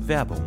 Werbung.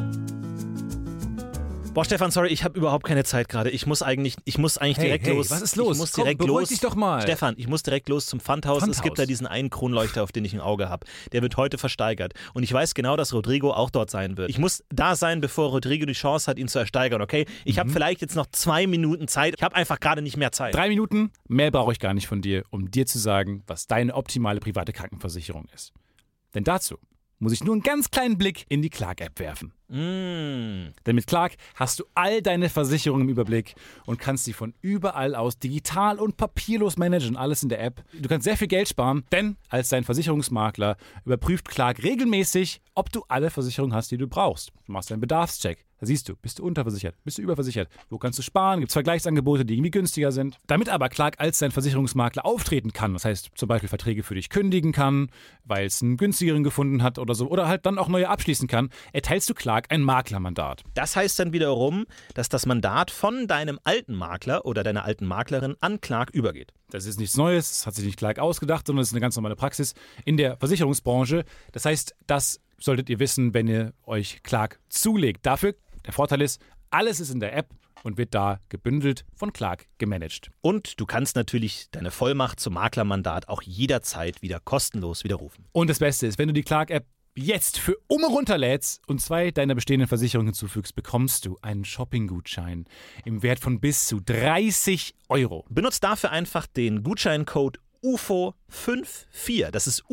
Boah, Stefan, sorry, ich habe überhaupt keine Zeit gerade. Ich muss eigentlich direkt los. Was ist los? Ich muss direkt los. Dich doch mal. Stefan, ich muss direkt los zum Pfandhaus. Es gibt da diesen einen Kronleuchter, auf den ich ein Auge habe. Der wird heute versteigert. Und ich weiß genau, dass Rodrigo auch dort sein wird. Ich muss da sein, bevor Rodrigo die Chance hat, ihn zu ersteigern, okay? Ich habe vielleicht jetzt noch 2 Minuten Zeit. Ich habe einfach gerade nicht mehr Zeit. 3 Minuten? Mehr brauche ich gar nicht von dir, um dir zu sagen, was deine optimale private Krankenversicherung ist. Denn dazu muss ich nur einen ganz kleinen Blick in die Clark-App werfen. Denn mit Clark hast du all deine Versicherungen im Überblick und kannst sie von überall aus digital und papierlos managen, alles in der App. Du kannst sehr viel Geld sparen, denn als dein Versicherungsmakler überprüft Clark regelmäßig, ob du alle Versicherungen hast, die du brauchst. Du machst einen Bedarfscheck. Da siehst du, bist du unterversichert, bist du überversichert, wo kannst du sparen, gibt es Vergleichsangebote, die irgendwie günstiger sind. Damit aber Clark als dein Versicherungsmakler auftreten kann, das heißt zum Beispiel Verträge für dich kündigen kann, weil es einen günstigeren gefunden hat oder so, oder halt dann auch neue abschließen kann, erteilst du Clark ein Maklermandat. Das heißt dann wiederum, dass das Mandat von deinem alten Makler oder deiner alten Maklerin an Clark übergeht. Das ist nichts Neues, das hat sich nicht Clark ausgedacht, sondern das ist eine ganz normale Praxis in der Versicherungsbranche. Das heißt, das solltet ihr wissen, wenn ihr euch Clark zulegt. Dafür, der Vorteil ist, alles ist in der App und wird da gebündelt von Clark gemanagt. Und du kannst natürlich deine Vollmacht zum Maklermandat auch jederzeit wieder kostenlos widerrufen. Und das Beste ist, wenn du die Clark-App jetzt für runterlädst und 2 deiner bestehenden Versicherungen hinzufügst, bekommst du einen Shopping-Gutschein im Wert von bis zu 30 €. Benutzt dafür einfach den Gutscheincode UFO54, das ist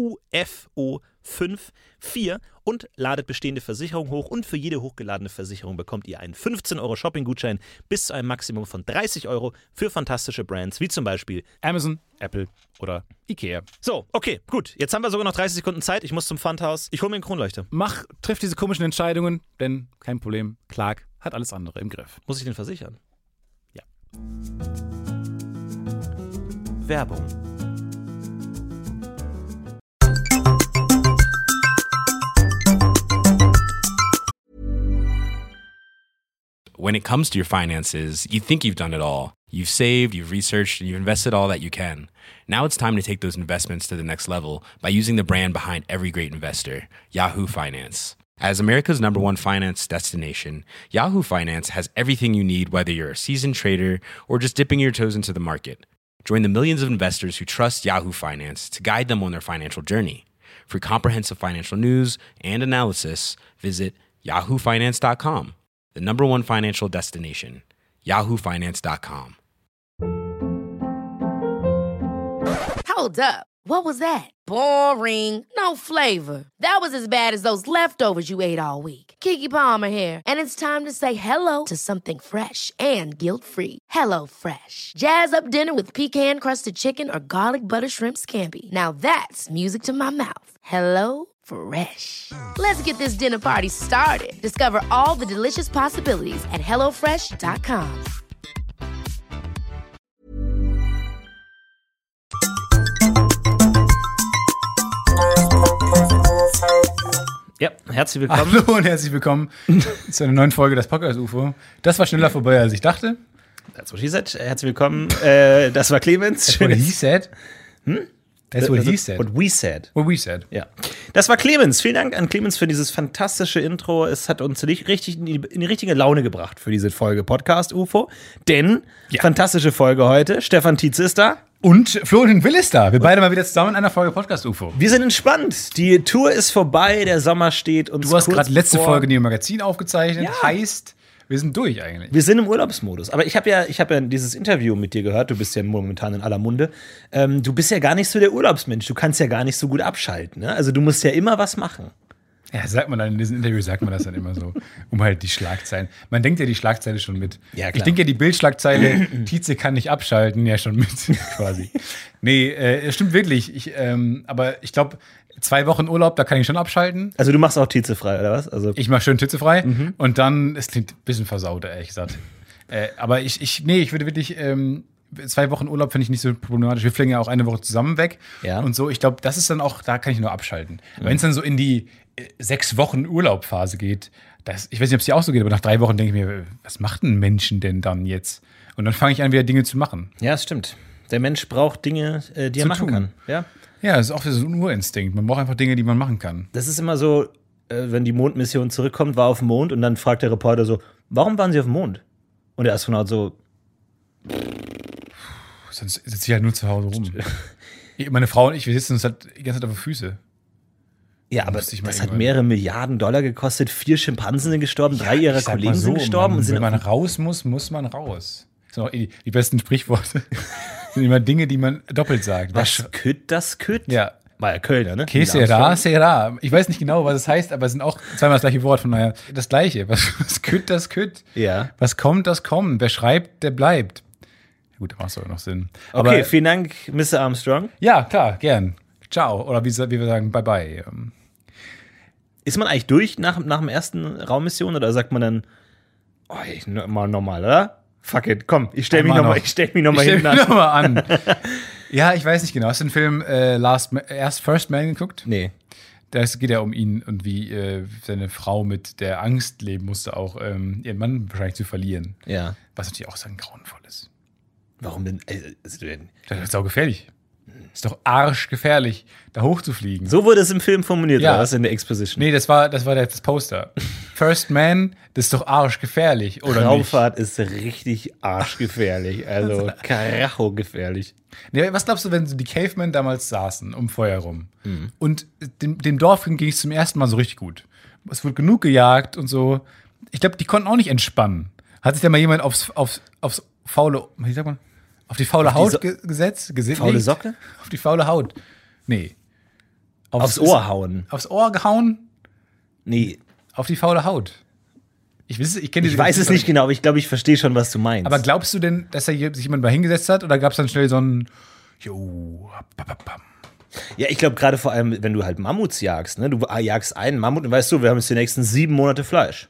UFO54 und ladet bestehende Versicherungen hoch und für jede hochgeladene Versicherung bekommt ihr einen 15 € Shopping-Gutschein bis zu einem Maximum von 30 € für fantastische Brands wie zum Beispiel Amazon, Apple oder Ikea. So, okay, gut. Jetzt haben wir sogar noch 30 Sekunden Zeit. Ich muss zum Pfandhaus. Ich hole mir einen Kronleuchter. Triff diese komischen Entscheidungen, denn kein Problem, Clark hat alles andere im Griff. Muss ich den versichern? Ja. Werbung. When it comes to your finances, you think you've done it all. You've saved, you've researched, and you've invested all that you can. Now it's time to take those investments to the next level by using the brand behind every great investor, Yahoo Finance. As America's #1 finance destination, Yahoo Finance has everything you need, whether you're a seasoned trader or just dipping your toes into the market. Join the millions of investors who trust Yahoo Finance to guide them on their financial journey. For comprehensive financial news and analysis, visit yahoofinance.com. The #1 financial destination, yahoofinance.com. Hold up. What was that? Boring. No flavor. That was as bad as those leftovers you ate all week. Keke Palmer here. And it's time to say hello to something fresh and guilt-free. Hello Fresh. Jazz up dinner with pecan-crusted chicken or garlic butter shrimp scampi. Now that's music to my mouth. Hello Fresh. Let's get this dinner party started. Discover all the delicious possibilities at hellofresh.com. Ja, herzlich willkommen. Hallo und herzlich willkommen zu einer neuen Folge des Podcast UFO. Das war schneller vorbei, als ich dachte. That's what she said. Herzlich willkommen. Das war Clemens. That's what he said. That's what he said. What we said. What we said. Ja. Das war Clemens. Vielen Dank an Clemens für dieses fantastische Intro. Es hat uns richtig in die richtige Laune gebracht für diese Folge Podcast UFO. Denn, fantastische Folge heute. Stefan Tietze ist da. Und Florian Will ist da. Wir beide mal wieder zusammen in einer Folge Podcast UFO. Wir sind entspannt. Die Tour ist vorbei, der Sommer steht uns Du hast gerade letzte Folge Neo Magazin aufgezeichnet. Ja. Heißt, wir sind durch eigentlich. Wir sind im Urlaubsmodus. Aber ich hab ja dieses Interview mit dir gehört. Du bist ja momentan in aller Munde. Du bist ja gar nicht so der Urlaubsmensch. Du kannst ja gar nicht so gut abschalten. Ne? Also du musst ja immer was machen. Ja, sagt man dann in diesen Interviews, sagt man das dann immer so, um halt die Schlagzeilen. Man denkt ja die Schlagzeile schon mit. Ja, klar. Ich denke ja die Bildschlagzeile, Tietze kann nicht abschalten, ja schon mit, quasi. Nee, stimmt wirklich. Aber ich glaube, 2 Wochen Urlaub, da kann ich schon abschalten. Also du machst auch Tietze frei, oder was? Also ich mache schön Tietze frei und dann, es klingt ein bisschen versaut, ehrlich gesagt. Aber ich würde wirklich 2 Wochen Urlaub finde ich nicht so problematisch. Wir fliegen ja auch eine Woche zusammen weg. Ja. Und so, ich glaube, das ist dann auch, da kann ich nur abschalten. Wenn es dann so in die 6 Wochen Urlaubphase geht, ich weiß nicht, ob es dir auch so geht, aber nach 3 Wochen denke ich mir, was macht ein Menschen denn dann jetzt? Und dann fange ich an, wieder Dinge zu machen. Ja, das stimmt. Der Mensch braucht Dinge, die er machen kann. Ja, das ist auch so ein Urinstinkt. Man braucht einfach Dinge, die man machen kann. das ist immer so, wenn die Mondmission zurückkommt, war auf dem Mond und dann fragt der Reporter so, warum waren sie auf dem Mond? Und der Astronaut so, sonst sitze ich halt nur zu Hause rum. Meine Frau und ich, wir sitzen uns halt die ganze Zeit auf den Füßen. ja, aber das hat mehrere Milliarden $Dollar gekostet, 4 Schimpansen sind gestorben, 3 ihrer Kollegen sind gestorben. Und wenn man raus muss, muss man raus. Das sind auch die besten Sprichworte. Das sind immer Dinge, die man doppelt sagt. Was kütt, das kütt? Ja. War ja Kölner, ne? Que sera, sera. Ich weiß nicht genau, was es heißt, aber es sind auch zweimal das gleiche Wort, von daher das gleiche. Was kütt, das kütt. Ja. Was kommt, das kommt. Wer schreibt, der bleibt. Gut, macht auch noch Sinn. Okay, Aber, vielen Dank, Mr. Armstrong. ja, klar, gern. Ciao. Oder wie wir sagen, bye bye. Ist man eigentlich durch nach dem ersten Raummission oder sagt man dann, mal normal, oder? Fuck it, komm, ich stell mich nochmal hinten an. Ja, ich weiß nicht genau. Hast du den Film First Man geguckt? Nee. Das geht ja um ihn und wie seine Frau mit der Angst leben musste, auch ihren Mann wahrscheinlich zu verlieren. Ja. Was natürlich auch sagen grauenvoll ist. Warum denn? Das ist auch gefährlich. Ist doch arschgefährlich, da hochzufliegen. So wurde es im Film formuliert, Ja. oder was in der Exposition? Nee, das war das Poster. First Man, das ist doch arschgefährlich, oder Raumfahrt ist richtig arschgefährlich, also karacho-gefährlich. Nee, was glaubst du, wenn die Cavemen damals saßen um Feuer rum und dem Dorf ging es zum ersten Mal so richtig gut. Es wurde genug gejagt und so. Ich glaube, die konnten auch nicht entspannen. Hat sich da mal jemand aufs faule, wie sagt man? Auf die faule Haut gesetzt? Faule Socke? Auf die faule Haut. Nee. Aufs Ohr hauen? Aufs Ohr gehauen? Nee. Auf die faule Haut. Ich weiß es nicht genau, aber ich glaube, ich verstehe schon, was du meinst. Aber glaubst du denn, dass da sich jemand mal hingesetzt hat? Oder gab es dann schnell so ein Ja, ich glaube gerade vor allem, wenn du halt Mammuts jagst, ne? Du jagst einen Mammut und weißt du, wir haben jetzt die nächsten 7 Monate Fleisch.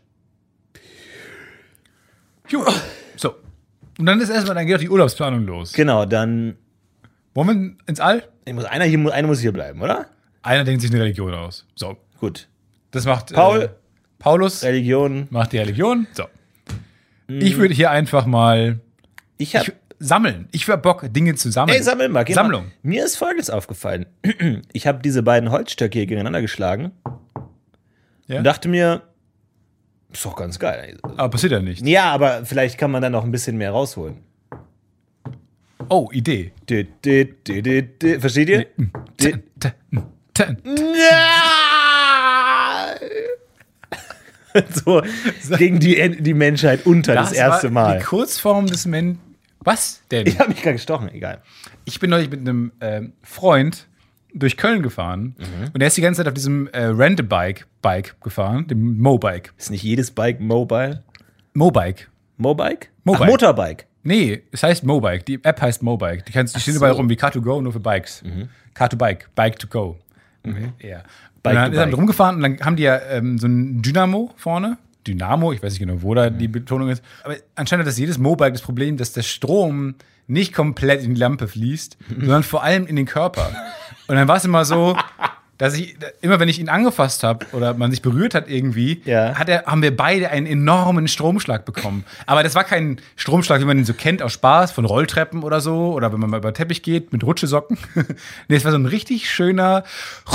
So. Und dann geht auch die Urlaubsplanung los. Genau, dann Wollen wir ins All? einer muss hier bleiben, oder? Einer denkt sich eine Religion aus. So. Gut. Das macht Paulus. Religion. Macht die Religion. So. Ich würde hier einfach mal sammeln. Ich habe Bock, Dinge zu sammeln. Ey, sammel mal. Sammlung. Mir ist Folgendes aufgefallen. Ich habe diese beiden Holzstöcke hier gegeneinander geschlagen und dachte mir, ist doch ganz geil. Aber passiert ja nichts. Ja, aber vielleicht kann man dann noch ein bisschen mehr rausholen. Oh, Idee. Versteht ihr? So gegen die Menschheit unter das erste Mal. Die Kurzform des Was denn? Ich habe mich gerade gestochen, egal. Ich bin neulich mit einem Freund durch Köln gefahren und er ist die ganze Zeit auf diesem Rent-A-Bike gefahren, dem Mobike. Ist nicht jedes Bike mobile? Mobike. Mobike? Mobike. Ach, Motorbike. Nee, es heißt Mobike. Die App heißt Mobike. Die stehen überall rum wie Car2Go, nur für Bikes. Car2Bike, Bike2Go. Ja. Und dann ist er rumgefahren und dann haben die ja so ein Dynamo vorne. Dynamo, ich weiß nicht genau, wo da die Betonung ist. Aber anscheinend hat das jedes Mobike das Problem, dass der Strom nicht komplett in die Lampe fließt, sondern vor allem in den Körper. Und dann war es immer so, dass immer wenn ich ihn angefasst habe oder man sich berührt hat irgendwie, haben wir beide einen enormen Stromschlag bekommen. Aber das war kein Stromschlag, wie man ihn so kennt aus Spaß, von Rolltreppen oder so, oder wenn man mal über Teppich geht mit Rutschesocken. Nee, es war so ein richtig schöner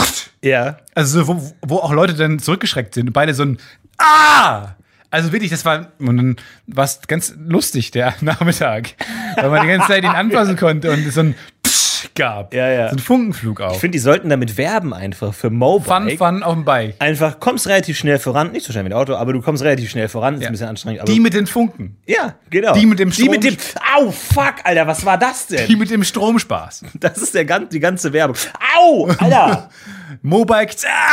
Also so, wo auch Leute dann zurückgeschreckt sind und beide so ein Also wirklich, das war ganz lustig, der Nachmittag. Weil man die ganze Zeit ihn anfassen konnte und es so ein Psch gab. So ein Funkenflug auch. Ich finde, die sollten damit werben einfach für Mobike. Fun auf dem Bike. Einfach, kommst relativ schnell voran. Nicht so schnell wie ein Auto, aber du kommst relativ schnell voran. Ist ein bisschen anstrengend. Aber die mit den Funken. Ja, genau. Die mit dem Strom. Au, fuck, Alter, was war das denn? Die mit dem Stromspaß. Das ist die ganze Werbung. Au, Alter. Mobike.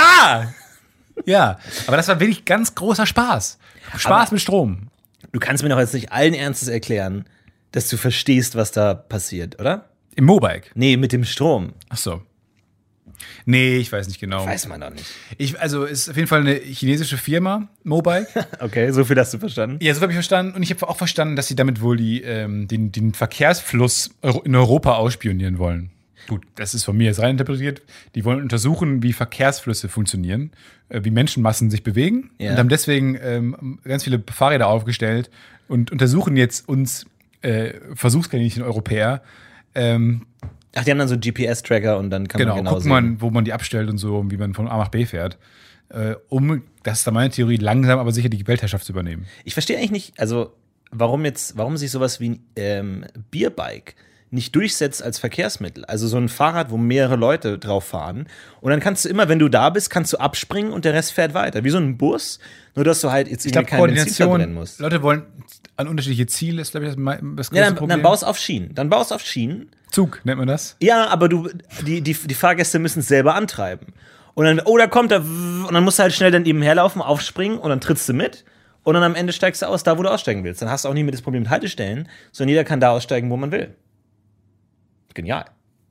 Ja, aber das war wirklich ganz großer Spaß. Spaß mit Strom. Du kannst mir doch jetzt nicht allen Ernstes erklären, dass du verstehst, was da passiert, oder? Im Mobike? Nee, mit dem Strom. Ach so. Nee, ich weiß nicht genau. Weiß man doch nicht. Also ist auf jeden Fall eine chinesische Firma, Mobike. Okay, so viel hast du verstanden? Ja, so habe ich verstanden. Und ich habe auch verstanden, dass sie damit wohl den Verkehrsfluss in Europa ausspionieren wollen. Gut, das ist von mir jetzt reininterpretiert. Die wollen untersuchen, wie Verkehrsflüsse funktionieren, wie Menschenmassen sich bewegen und haben deswegen ganz viele Fahrräder aufgestellt und untersuchen jetzt uns Versuchskaninchen Europäer, Ach, die haben dann so GPS-Tracker und dann kann man genau guckt man, wo man die abstellt und so, wie man von A nach B fährt. Das ist da meine Theorie, langsam aber sicher die Weltherrschaft zu übernehmen. Ich verstehe eigentlich nicht, also warum sich sowas wie ein Bierbike nicht durchsetzt als Verkehrsmittel. Also so ein Fahrrad, wo mehrere Leute drauf fahren. Und dann kannst du immer, wenn du da bist, kannst du abspringen und der Rest fährt weiter. Wie so ein Bus, nur dass du halt jetzt irgendwie kein Benzin verbrennen musst. Leute wollen an unterschiedliche Ziele, ist glaube ich das größte Problem. Dann baust auf Schienen. Zug nennt man das? Ja, aber die Fahrgäste müssen es selber antreiben. Und dann, da kommt er, und dann musst du halt schnell dann eben herlaufen, aufspringen und dann trittst du mit. Und dann am Ende steigst du aus, da wo du aussteigen willst. Dann hast du auch nicht mehr das Problem mit Haltestellen, sondern jeder kann da aussteigen, wo man will. Genial.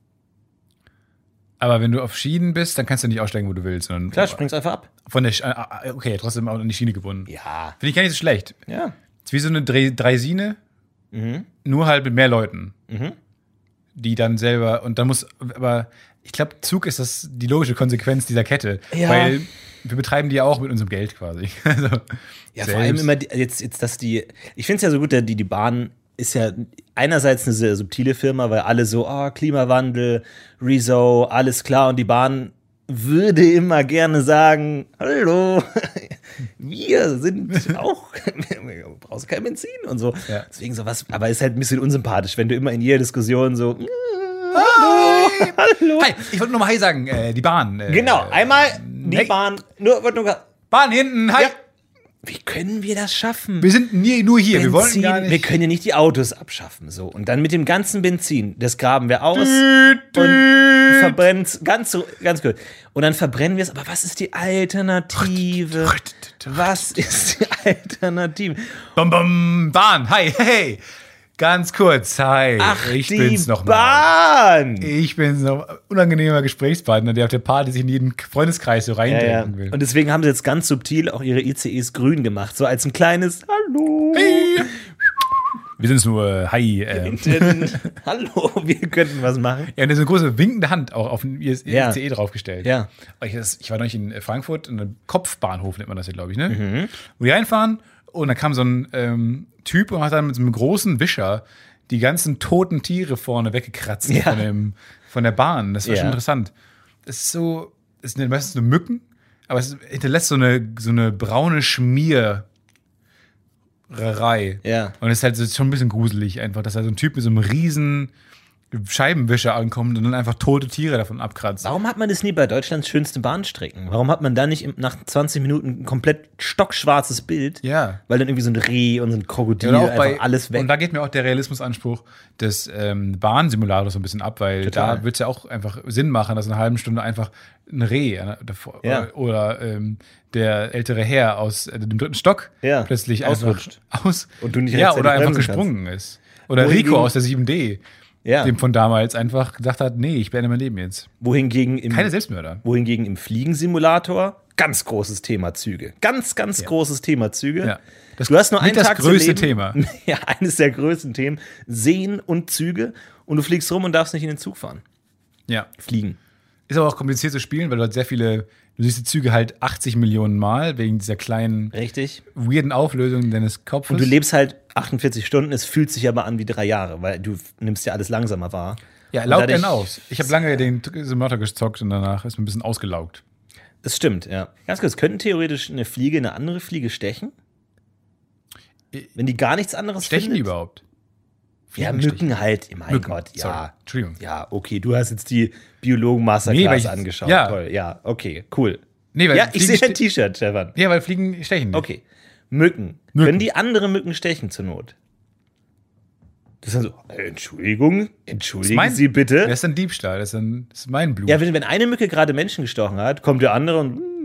Aber wenn du auf Schienen bist, dann kannst du nicht aussteigen, wo du willst. Sondern klar, springst einfach ab. Okay, trotzdem auch an die Schiene gebunden. Ja. Finde ich gar nicht so schlecht. Ja. Ist wie so eine Dreisine, nur halt mit mehr Leuten. Die dann selber, und dann aber ich glaube, Zug ist die logische Konsequenz dieser Kette. Ja. Weil wir betreiben die ja auch mit unserem Geld quasi. Also, ja, vor allem immer dass ich finde es ja so gut, die Bahn ist ja einerseits eine sehr subtile Firma, weil alle so, Klimawandel, Rezo, alles klar, und die Bahn würde immer gerne sagen, hallo, wir sind auch, du brauchst kein Benzin und so. Ja. Deswegen sowas, aber ist halt ein bisschen unsympathisch, wenn du immer in jeder Diskussion so, hallo. Hi, ich wollte nur mal Hi sagen, die Bahn. Genau, einmal die Bahn, Bahn hinten, hi. Ja. Wie können wir das schaffen? Wir sind nur hier, wir wollen gar nicht. Wir können ja nicht die Autos abschaffen. So. Und dann mit dem ganzen Benzin, das graben wir aus und verbrennen es ganz gut. Und dann verbrennen wir es, aber was ist die Alternative? Was ist die Alternative? Bahn, hi, hey. Ganz kurz, hi. Ach, ich bin's noch Bahn. Mal. Ich bin's noch. Unangenehmer Gesprächspartner, der auf der Party sich in jeden Freundeskreis so reindenken will. Und deswegen haben sie jetzt ganz subtil auch ihre ICEs grün gemacht, so als ein kleines Hallo. Hey. Wir sind's nur, hi. Hallo, wir könnten was machen. Ja, und da ist eine große winkende Hand auch auf dem ICE draufgestellt. Ja. Ich war neulich in Frankfurt, in einem Kopfbahnhof nennt man das ja, glaube ich, ne? Wo die reinfahren und dann kam so ein Typ und hat dann mit so einem großen Wischer die ganzen toten Tiere vorne weggekratzt von der Bahn. Das war schon interessant. Das sind meistens nur Mücken, aber es hinterlässt so eine braune Schmiererei. Ja. Und es ist halt schon ein bisschen gruselig einfach, dass da so ein Typ mit so einem riesen Scheibenwischer ankommt und dann einfach tote Tiere davon abkratzt. Warum hat man das nie bei Deutschlands schönsten Bahnstrecken? Warum hat man da nicht nach 20 Minuten ein komplett stockschwarzes Bild? Ja. Weil dann irgendwie so ein Reh und so ein Krokodil einfach alles weg. Und da geht mir auch der Realismusanspruch des Bahnsimulators so ein bisschen ab, weil da wird es ja auch einfach Sinn machen, dass in einer halben Stunde einfach ein Reh oder der ältere Herr aus dem 3. Stock plötzlich ausrutscht. Und du nicht oder einfach gesprungen ist. Oder Rico aus der 7D. Ja. Dem von damals einfach gesagt hat, nee, ich beende mein Leben jetzt. Keine Selbstmörder. Wohingegen im Fliegensimulator ganz großes Thema Züge. Ganz großes Thema Züge. Ja. Du hast nur einen Tag das größte Thema. Ja, eines der größten Themen. Seen und Züge. Und du fliegst rum und darfst nicht in den Zug fahren. Ja. Fliegen. Ist aber auch kompliziert zu spielen, weil du halt du siehst die Züge halt 80 Millionen Mal wegen dieser kleinen, weirden Auflösung deines Kopfes. Und du lebst halt 48 Stunden, es fühlt sich aber an wie 3 Jahre, weil du nimmst ja alles langsamer wahr. Ja, laugt dann aus. Ich habe lange den Simulator gezockt und danach ist mir ein bisschen ausgelaugt. Das stimmt, ja. Ganz kurz, könnten theoretisch eine Fliege eine andere Fliege stechen? Wenn die gar nichts anderes stechen findet? Die überhaupt? Ja, Mücken halt, mein Gott, ja. Sorry. Entschuldigung. Ja, okay, du hast jetzt die Biologen-Masterclass angeschaut. Ja. Toll, ja, okay, cool. Nee, weil ich sehe ein T-Shirt, Stefan. Ja, weil Fliegen stechen nicht. Okay, Mücken. Können die andere Mücken stechen zur Not? Das ist dann so, Entschuldigen Sie bitte. Das ist ein Diebstahl, das ist mein Blut. Ja, wenn eine Mücke gerade Menschen gestochen hat, kommt der andere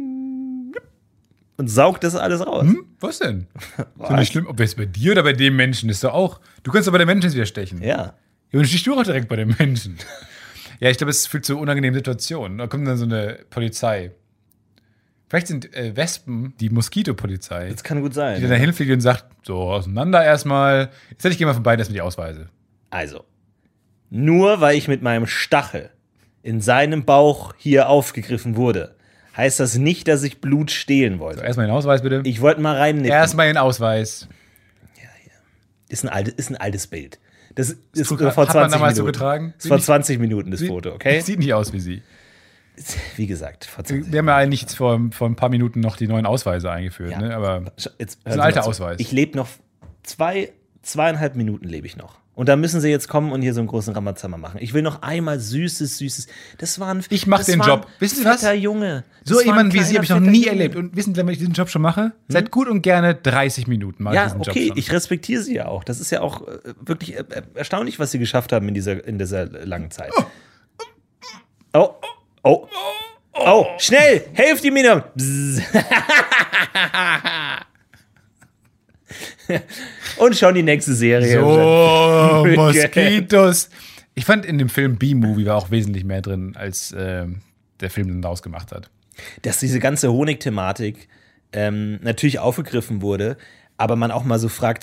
und saugt das alles raus. Was denn? Ist doch nicht schlimm, ob es bei dir oder bei dem Menschen ist doch auch. Du kannst doch bei dem Menschen wieder stechen. Ja. Ja, und stichst du auch direkt bei dem Menschen. Ja, ich glaube, es führt zu unangenehmen Situationen. Da kommt dann so eine Polizei. Vielleicht sind Wespen die Moskitopolizei. Das kann gut sein. Die dann da hinfliegt und sagt, so, auseinander erstmal. Jetzt hätte ich gerne mal vorbei, das sind die Ausweise. Also, nur weil ich mit meinem Stachel in seinem Bauch hier aufgegriffen wurde, heißt das nicht, dass ich Blut stehlen wollte. So, erstmal den Ausweis, bitte. Ich wollte mal reinnippen. Erstmal den Ausweis. Ja. Ist ein altes Bild. Das ist vor 20 hat man damals Minuten. so getragen? Das war 20 Minuten, das Foto, okay? Sieht nicht aus wie sie. Wie gesagt, vor 20 Wir haben ja eigentlich vor ein paar Minuten noch die neuen Ausweise eingeführt, Ja. ne? Aber Jetzt, das ist ein alter Ausweis. Ich lebe noch 2,5 Minuten lebe ich noch. Und da müssen sie jetzt kommen und hier so einen großen Ramazamba machen. Ich will noch einmal Süßes. Das war ein Ich mache den Job. Wissen Sie was? fetter Junge. So jemanden wie Sie habe ich noch nie Junge. erlebt. Und wissen Sie, wenn ich diesen Job schon mache? Seit gut und gerne 30 Minuten mache ich Ja, diesen Job okay, schon. ich respektiere sie ja auch. Das ist ja auch wirklich erstaunlich, was sie geschafft haben in dieser langen Zeit. Oh, schnell, helft ihm mir. Und schon die nächste Serie. So, Moskitos. Ich fand in dem Film B-Movie war auch wesentlich mehr drin, als der Film dann daraus gemacht hat. Dass diese ganze Honig-Thematik natürlich aufgegriffen wurde, aber man auch mal so fragt,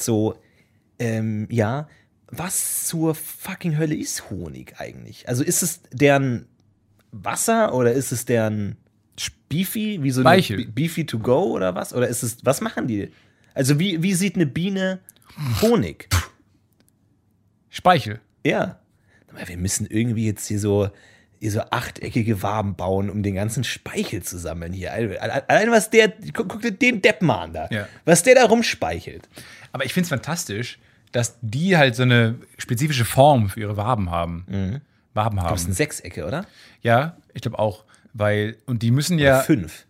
was zur fucking Hölle ist Honig eigentlich? Also ist es deren Wasser oder ist es deren Beefy? Wie so eine Speichel. Beefy to go oder was? Oder ist es, was machen die? Also wie sieht eine Biene Honig? Speichel. Ja. Wir müssen irgendwie jetzt hier so achteckige Waben bauen, um den ganzen Speichel zu sammeln hier. Allein was guck dir den Depp mal an da. Ja. Was der da rumspeichelt. Aber ich finde es fantastisch, dass die halt so eine spezifische Form für ihre Waben haben. Waben haben. Das sind 6-Ecke, oder? Ja, ich glaube auch. Und die müssen ja. 5.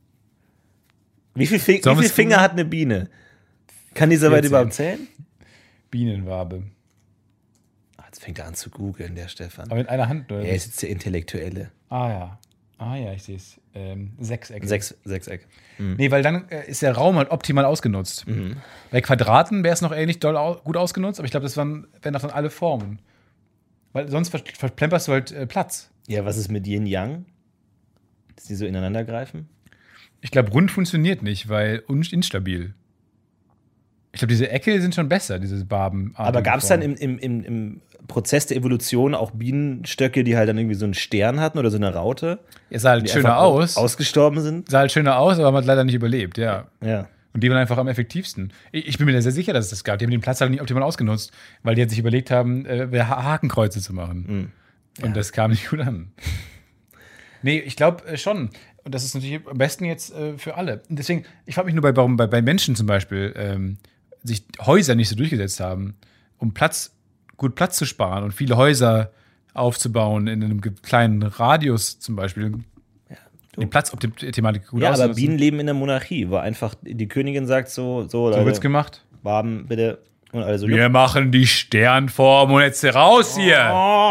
Wie viele wir's Finger hat eine Biene? Kann die so weit 14. überhaupt zählen? Bienenwabe. Jetzt fängt er an zu googeln, der Stefan. Aber mit einer Hand, oder? Er ist jetzt der Intellektuelle. Ah ja, ich sehe es. 6-Eck. 6-Eck. Nee, weil dann ist der Raum halt optimal ausgenutzt. Bei Quadraten wäre es noch ähnlich gut ausgenutzt, aber ich glaube, das wären doch dann alle Formen. Weil sonst verplemperst du halt Platz. Ja, was ist mit Yin Yang? Dass die so ineinander greifen? Ich glaube, rund funktioniert nicht, weil instabil. Ich glaube, diese Ecke sind schon besser, diese Barben. Aber gab es dann im Prozess der Evolution auch Bienenstöcke, die halt dann irgendwie so einen Stern hatten oder so eine Raute? Es sah halt Die schöner einfach aus. Ausgestorben sind? Sah halt schöner aus, aber man hat leider nicht überlebt, ja. Ja. Und die waren einfach am effektivsten. Ich bin mir da sehr sicher, dass es das gab. Die haben den Platz halt nicht optimal ausgenutzt, weil die halt sich überlegt haben, Hakenkreuze zu machen. Und das kam nicht gut an. Nee, ich glaube schon. Und das ist natürlich am besten jetzt für alle. Und deswegen, ich frage mich nur, warum bei Menschen zum Beispiel sich Häuser nicht so durchgesetzt haben, um gut Platz zu sparen und viele Häuser aufzubauen in einem kleinen Radius zum Beispiel. Die Platzthematik gut Ja, aber ausnutzen. Bienen leben in der Monarchie, wo einfach die Königin sagt so So wird's gemacht. Waben, bitte. Und alle so, Wir machen die Sternform und jetzt raus hier.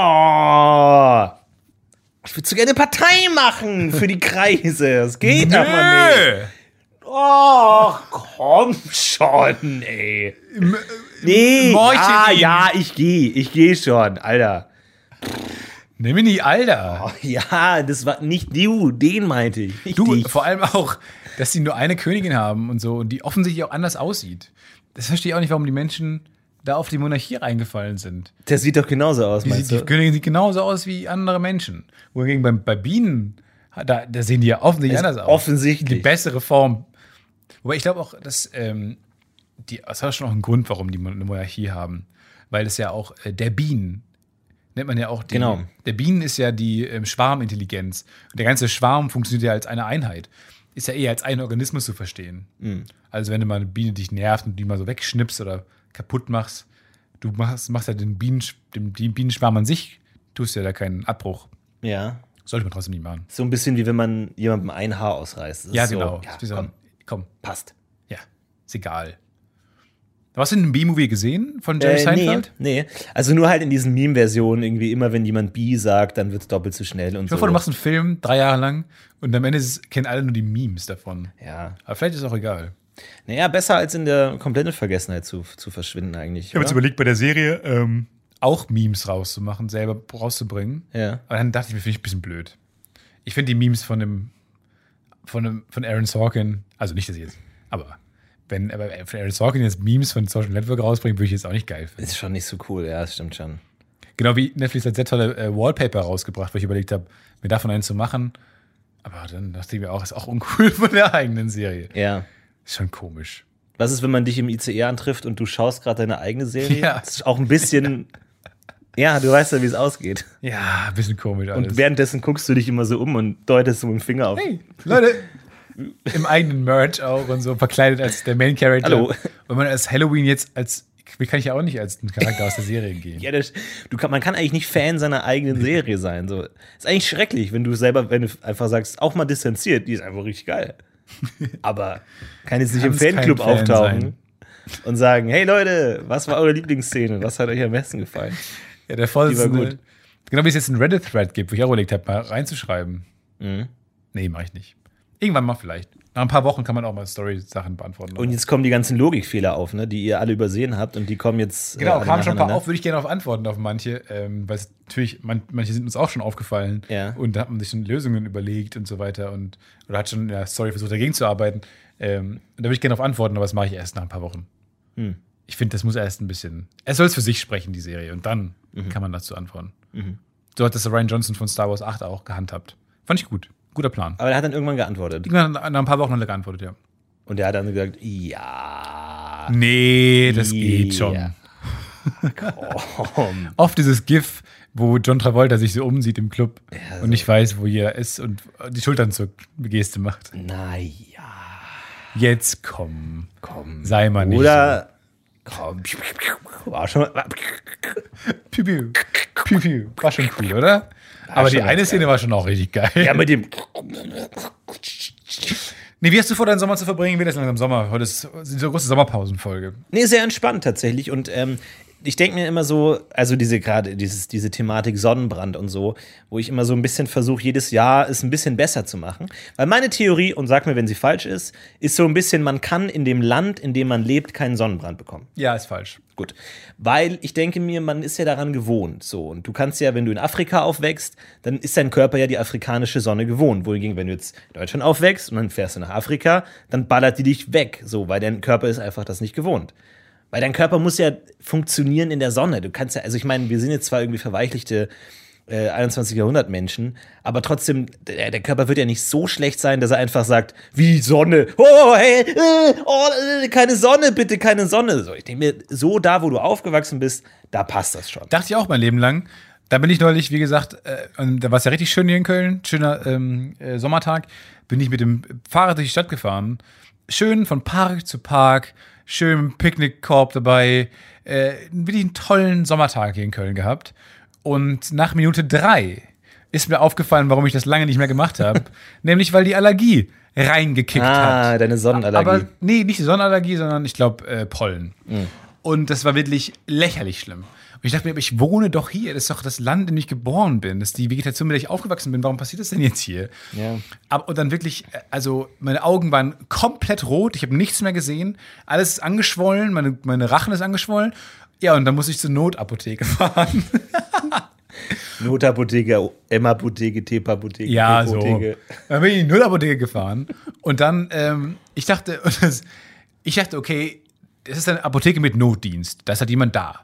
oh, ich würde so gerne eine Partei machen für die Kreise. Das geht aber nicht. Oh, komm schon, ey. Nee, Morchelin. ja, ich gehe schon, Alter. Nimm ihn nicht, Alter. Oh, ja, das war nicht du, den meinte ich. Nicht Du, dich. vor allem auch, dass sie nur eine Königin haben und so und die offensichtlich auch anders aussieht. Das verstehe ich auch nicht, warum die Menschen da auf die Monarchie reingefallen sind. Das sieht doch genauso aus, meinst Die du? Königin sieht genauso aus wie andere Menschen. Wohingegen bei Bienen, da sehen die ja offensichtlich anders aus. Offensichtlich. Die bessere Form. Wobei ich glaube auch, dass das hat schon auch einen Grund, warum die eine Monarchie haben. Weil es ja auch der Bienen, nennt man ja auch die. Genau. Der Bienen ist ja die Schwarmintelligenz. Und der ganze Schwarm funktioniert ja als eine Einheit. Ist ja eher als ein Organismus zu verstehen. Also wenn du mal eine Biene dich nervt und die mal so wegschnippst oder kaputt machst, du machst ja den Bienenschwarm an sich, tust ja da keinen Abbruch. Ja. Sollte man trotzdem nicht machen. So ein bisschen wie wenn man jemandem ein Haar ausreißt. Das Ja, ist so, genau. Ja, Ist wie so ein- komm, passt. ja, ist egal. Hast du einen B-Movie gesehen von Jerry Seinfeld? Nee. Also nur halt in diesen Meme-Versionen irgendwie immer, wenn jemand B sagt, dann wird es doppelt so schnell und Ich hoffe, so. du machst einen Film 3 Jahre lang und am Ende kennen alle nur die Memes davon. Ja. Aber vielleicht ist es auch egal. Naja, besser als in der kompletten Vergessenheit zu verschwinden eigentlich. Ich habe jetzt oder? überlegt, bei der Serie auch Memes rauszumachen, selber rauszubringen. Ja. Aber dann dachte ich mir, finde ich ein bisschen blöd. Ich finde die Memes von Aaron Sorkin, also nicht, dass ich jetzt, aber wenn von Aaron Sorkin jetzt Memes von Social Network rausbringt, würde ich jetzt auch nicht geil finden. Ist schon nicht so cool, ja, das stimmt schon. Genau wie Netflix hat sehr tolle Wallpaper rausgebracht, wo ich überlegt habe, mir davon einen zu machen. Aber dann dachte ich mir auch, ist auch uncool von der eigenen Serie. Ja. Ist schon komisch. Was ist, wenn man dich im ICE antrifft und du schaust gerade deine eigene Serie? Ja. Das ist auch ein bisschen Ja, du weißt ja, wie es ausgeht. Ja, ein bisschen komisch alles. Und währenddessen guckst du dich immer so um und deutest so mit dem Finger auf. Hey, Leute, im eigenen Merch auch und so verkleidet als der Main Character. Hallo. Wenn man als Halloween jetzt kann ich ja auch nicht als ein Charakter aus der Serie gehen. Ja, man kann eigentlich nicht Fan seiner eigenen Serie sein. So. Ist eigentlich schrecklich, wenn du einfach sagst, auch mal distanziert, die ist einfach richtig geil. Aber kann jetzt nicht im Fanclub auftauchen und sagen, hey Leute, was war eure Lieblingsszene? Was hat euch am besten gefallen? Ja, der Vorsitzende. Genau wie es jetzt einen Reddit-Thread gibt, wo ich auch überlegt habe, mal reinzuschreiben. Mhm. Nee, mach ich nicht. Irgendwann mal vielleicht. Nach ein paar Wochen kann man auch mal Story-Sachen beantworten. Und jetzt kommen die ganzen Logikfehler auf, ne, die ihr alle übersehen habt und die kommen jetzt. Genau, kamen schon ein paar auf, würde ich gerne auf antworten auf manche, weil es natürlich, manche sind uns auch schon aufgefallen. Ja. Und da hat man sich schon Lösungen überlegt und so weiter oder hat schon versucht dagegen zu arbeiten. Und da würde ich gerne auf antworten, aber das mache ich erst nach ein paar Wochen. Ich finde, das muss erst ein bisschen. Es soll es für sich sprechen, die Serie, und dann kann man dazu antworten. So hat das Rian Johnson von Star Wars 8 auch gehandhabt. Fand ich gut. Guter Plan. Aber er hat dann irgendwann geantwortet. Nach ein paar Wochen hat er geantwortet, ja. Und er hat dann gesagt, ja. Nee, das geht schon. Komm. Oft dieses GIF, wo John Travolta sich so umsieht im Club und nicht weiß, wo jeder ist und die Schultern zur Geste macht. Naja. Jetzt komm. Sei mal nicht. Oder komm. War schon. Piu, piu, piu. War schon cool, oder? Aber die eine Szene war schon auch richtig geil. Ja, mit dem. Nee, wie hast du vor, deinen Sommer zu verbringen? Wie das langsam Sommer? Heute ist eine große Sommerpausenfolge. Nee, sehr entspannt tatsächlich. Und ich denke mir immer so, also diese Thematik Sonnenbrand und so, wo ich immer so ein bisschen versuche, jedes Jahr es ein bisschen besser zu machen. Weil meine Theorie, und sag mir, wenn sie falsch ist so ein bisschen, man kann in dem Land, in dem man lebt, keinen Sonnenbrand bekommen. Ja, ist falsch. Gut. Weil ich denke mir, man ist ja daran gewohnt. So. Und du kannst ja, wenn du in Afrika aufwächst, dann ist dein Körper ja die afrikanische Sonne gewohnt. Wohingegen, wenn du jetzt in Deutschland aufwächst und dann fährst du nach Afrika, dann ballert die dich weg. So, weil dein Körper ist einfach das nicht gewohnt. Weil dein Körper muss ja funktionieren in der Sonne. Du kannst ja, also ich meine, wir sind jetzt zwar irgendwie verweichlichte 21. Jahrhundert Menschen, aber trotzdem, der Körper wird ja nicht so schlecht sein, dass er einfach sagt, wie Sonne, keine Sonne, bitte keine Sonne. So, ich denke mir, so da, wo du aufgewachsen bist, da passt das schon. Dachte ich auch mein Leben lang. Da bin ich neulich, wie gesagt, da war es ja richtig schön hier in Köln, schöner Sommertag, bin ich mit dem Fahrrad durch die Stadt gefahren. Schön von Park zu Park, schön mit dem Picknickkorb dabei, wirklich einen tollen Sommertag hier in Köln gehabt. Und nach Minute 3 ist mir aufgefallen, warum ich das lange nicht mehr gemacht habe. Nämlich, weil die Allergie reingekickt hat. Ah, deine Sonnenallergie. Aber nee, nicht die Sonnenallergie, sondern ich glaube Pollen. Und das war wirklich lächerlich schlimm. Und ich dachte mir, ich wohne doch hier. Das ist doch das Land, in dem ich geboren bin. Das ist die Vegetation, mit der ich aufgewachsen bin. Warum passiert das denn jetzt hier? Ja. Und dann wirklich, also meine Augen waren komplett rot. Ich habe nichts mehr gesehen. Alles ist angeschwollen. Meine Rachen ist angeschwollen. Ja, und dann muss ich zur Notapotheke fahren. Notapotheke, M-Apotheke, T-Apotheke, ja, Apotheke. So. Dann bin ich in die Notapotheke gefahren. Und dann, ich dachte, okay, das ist eine Apotheke mit Notdienst. Da ist halt jemand da.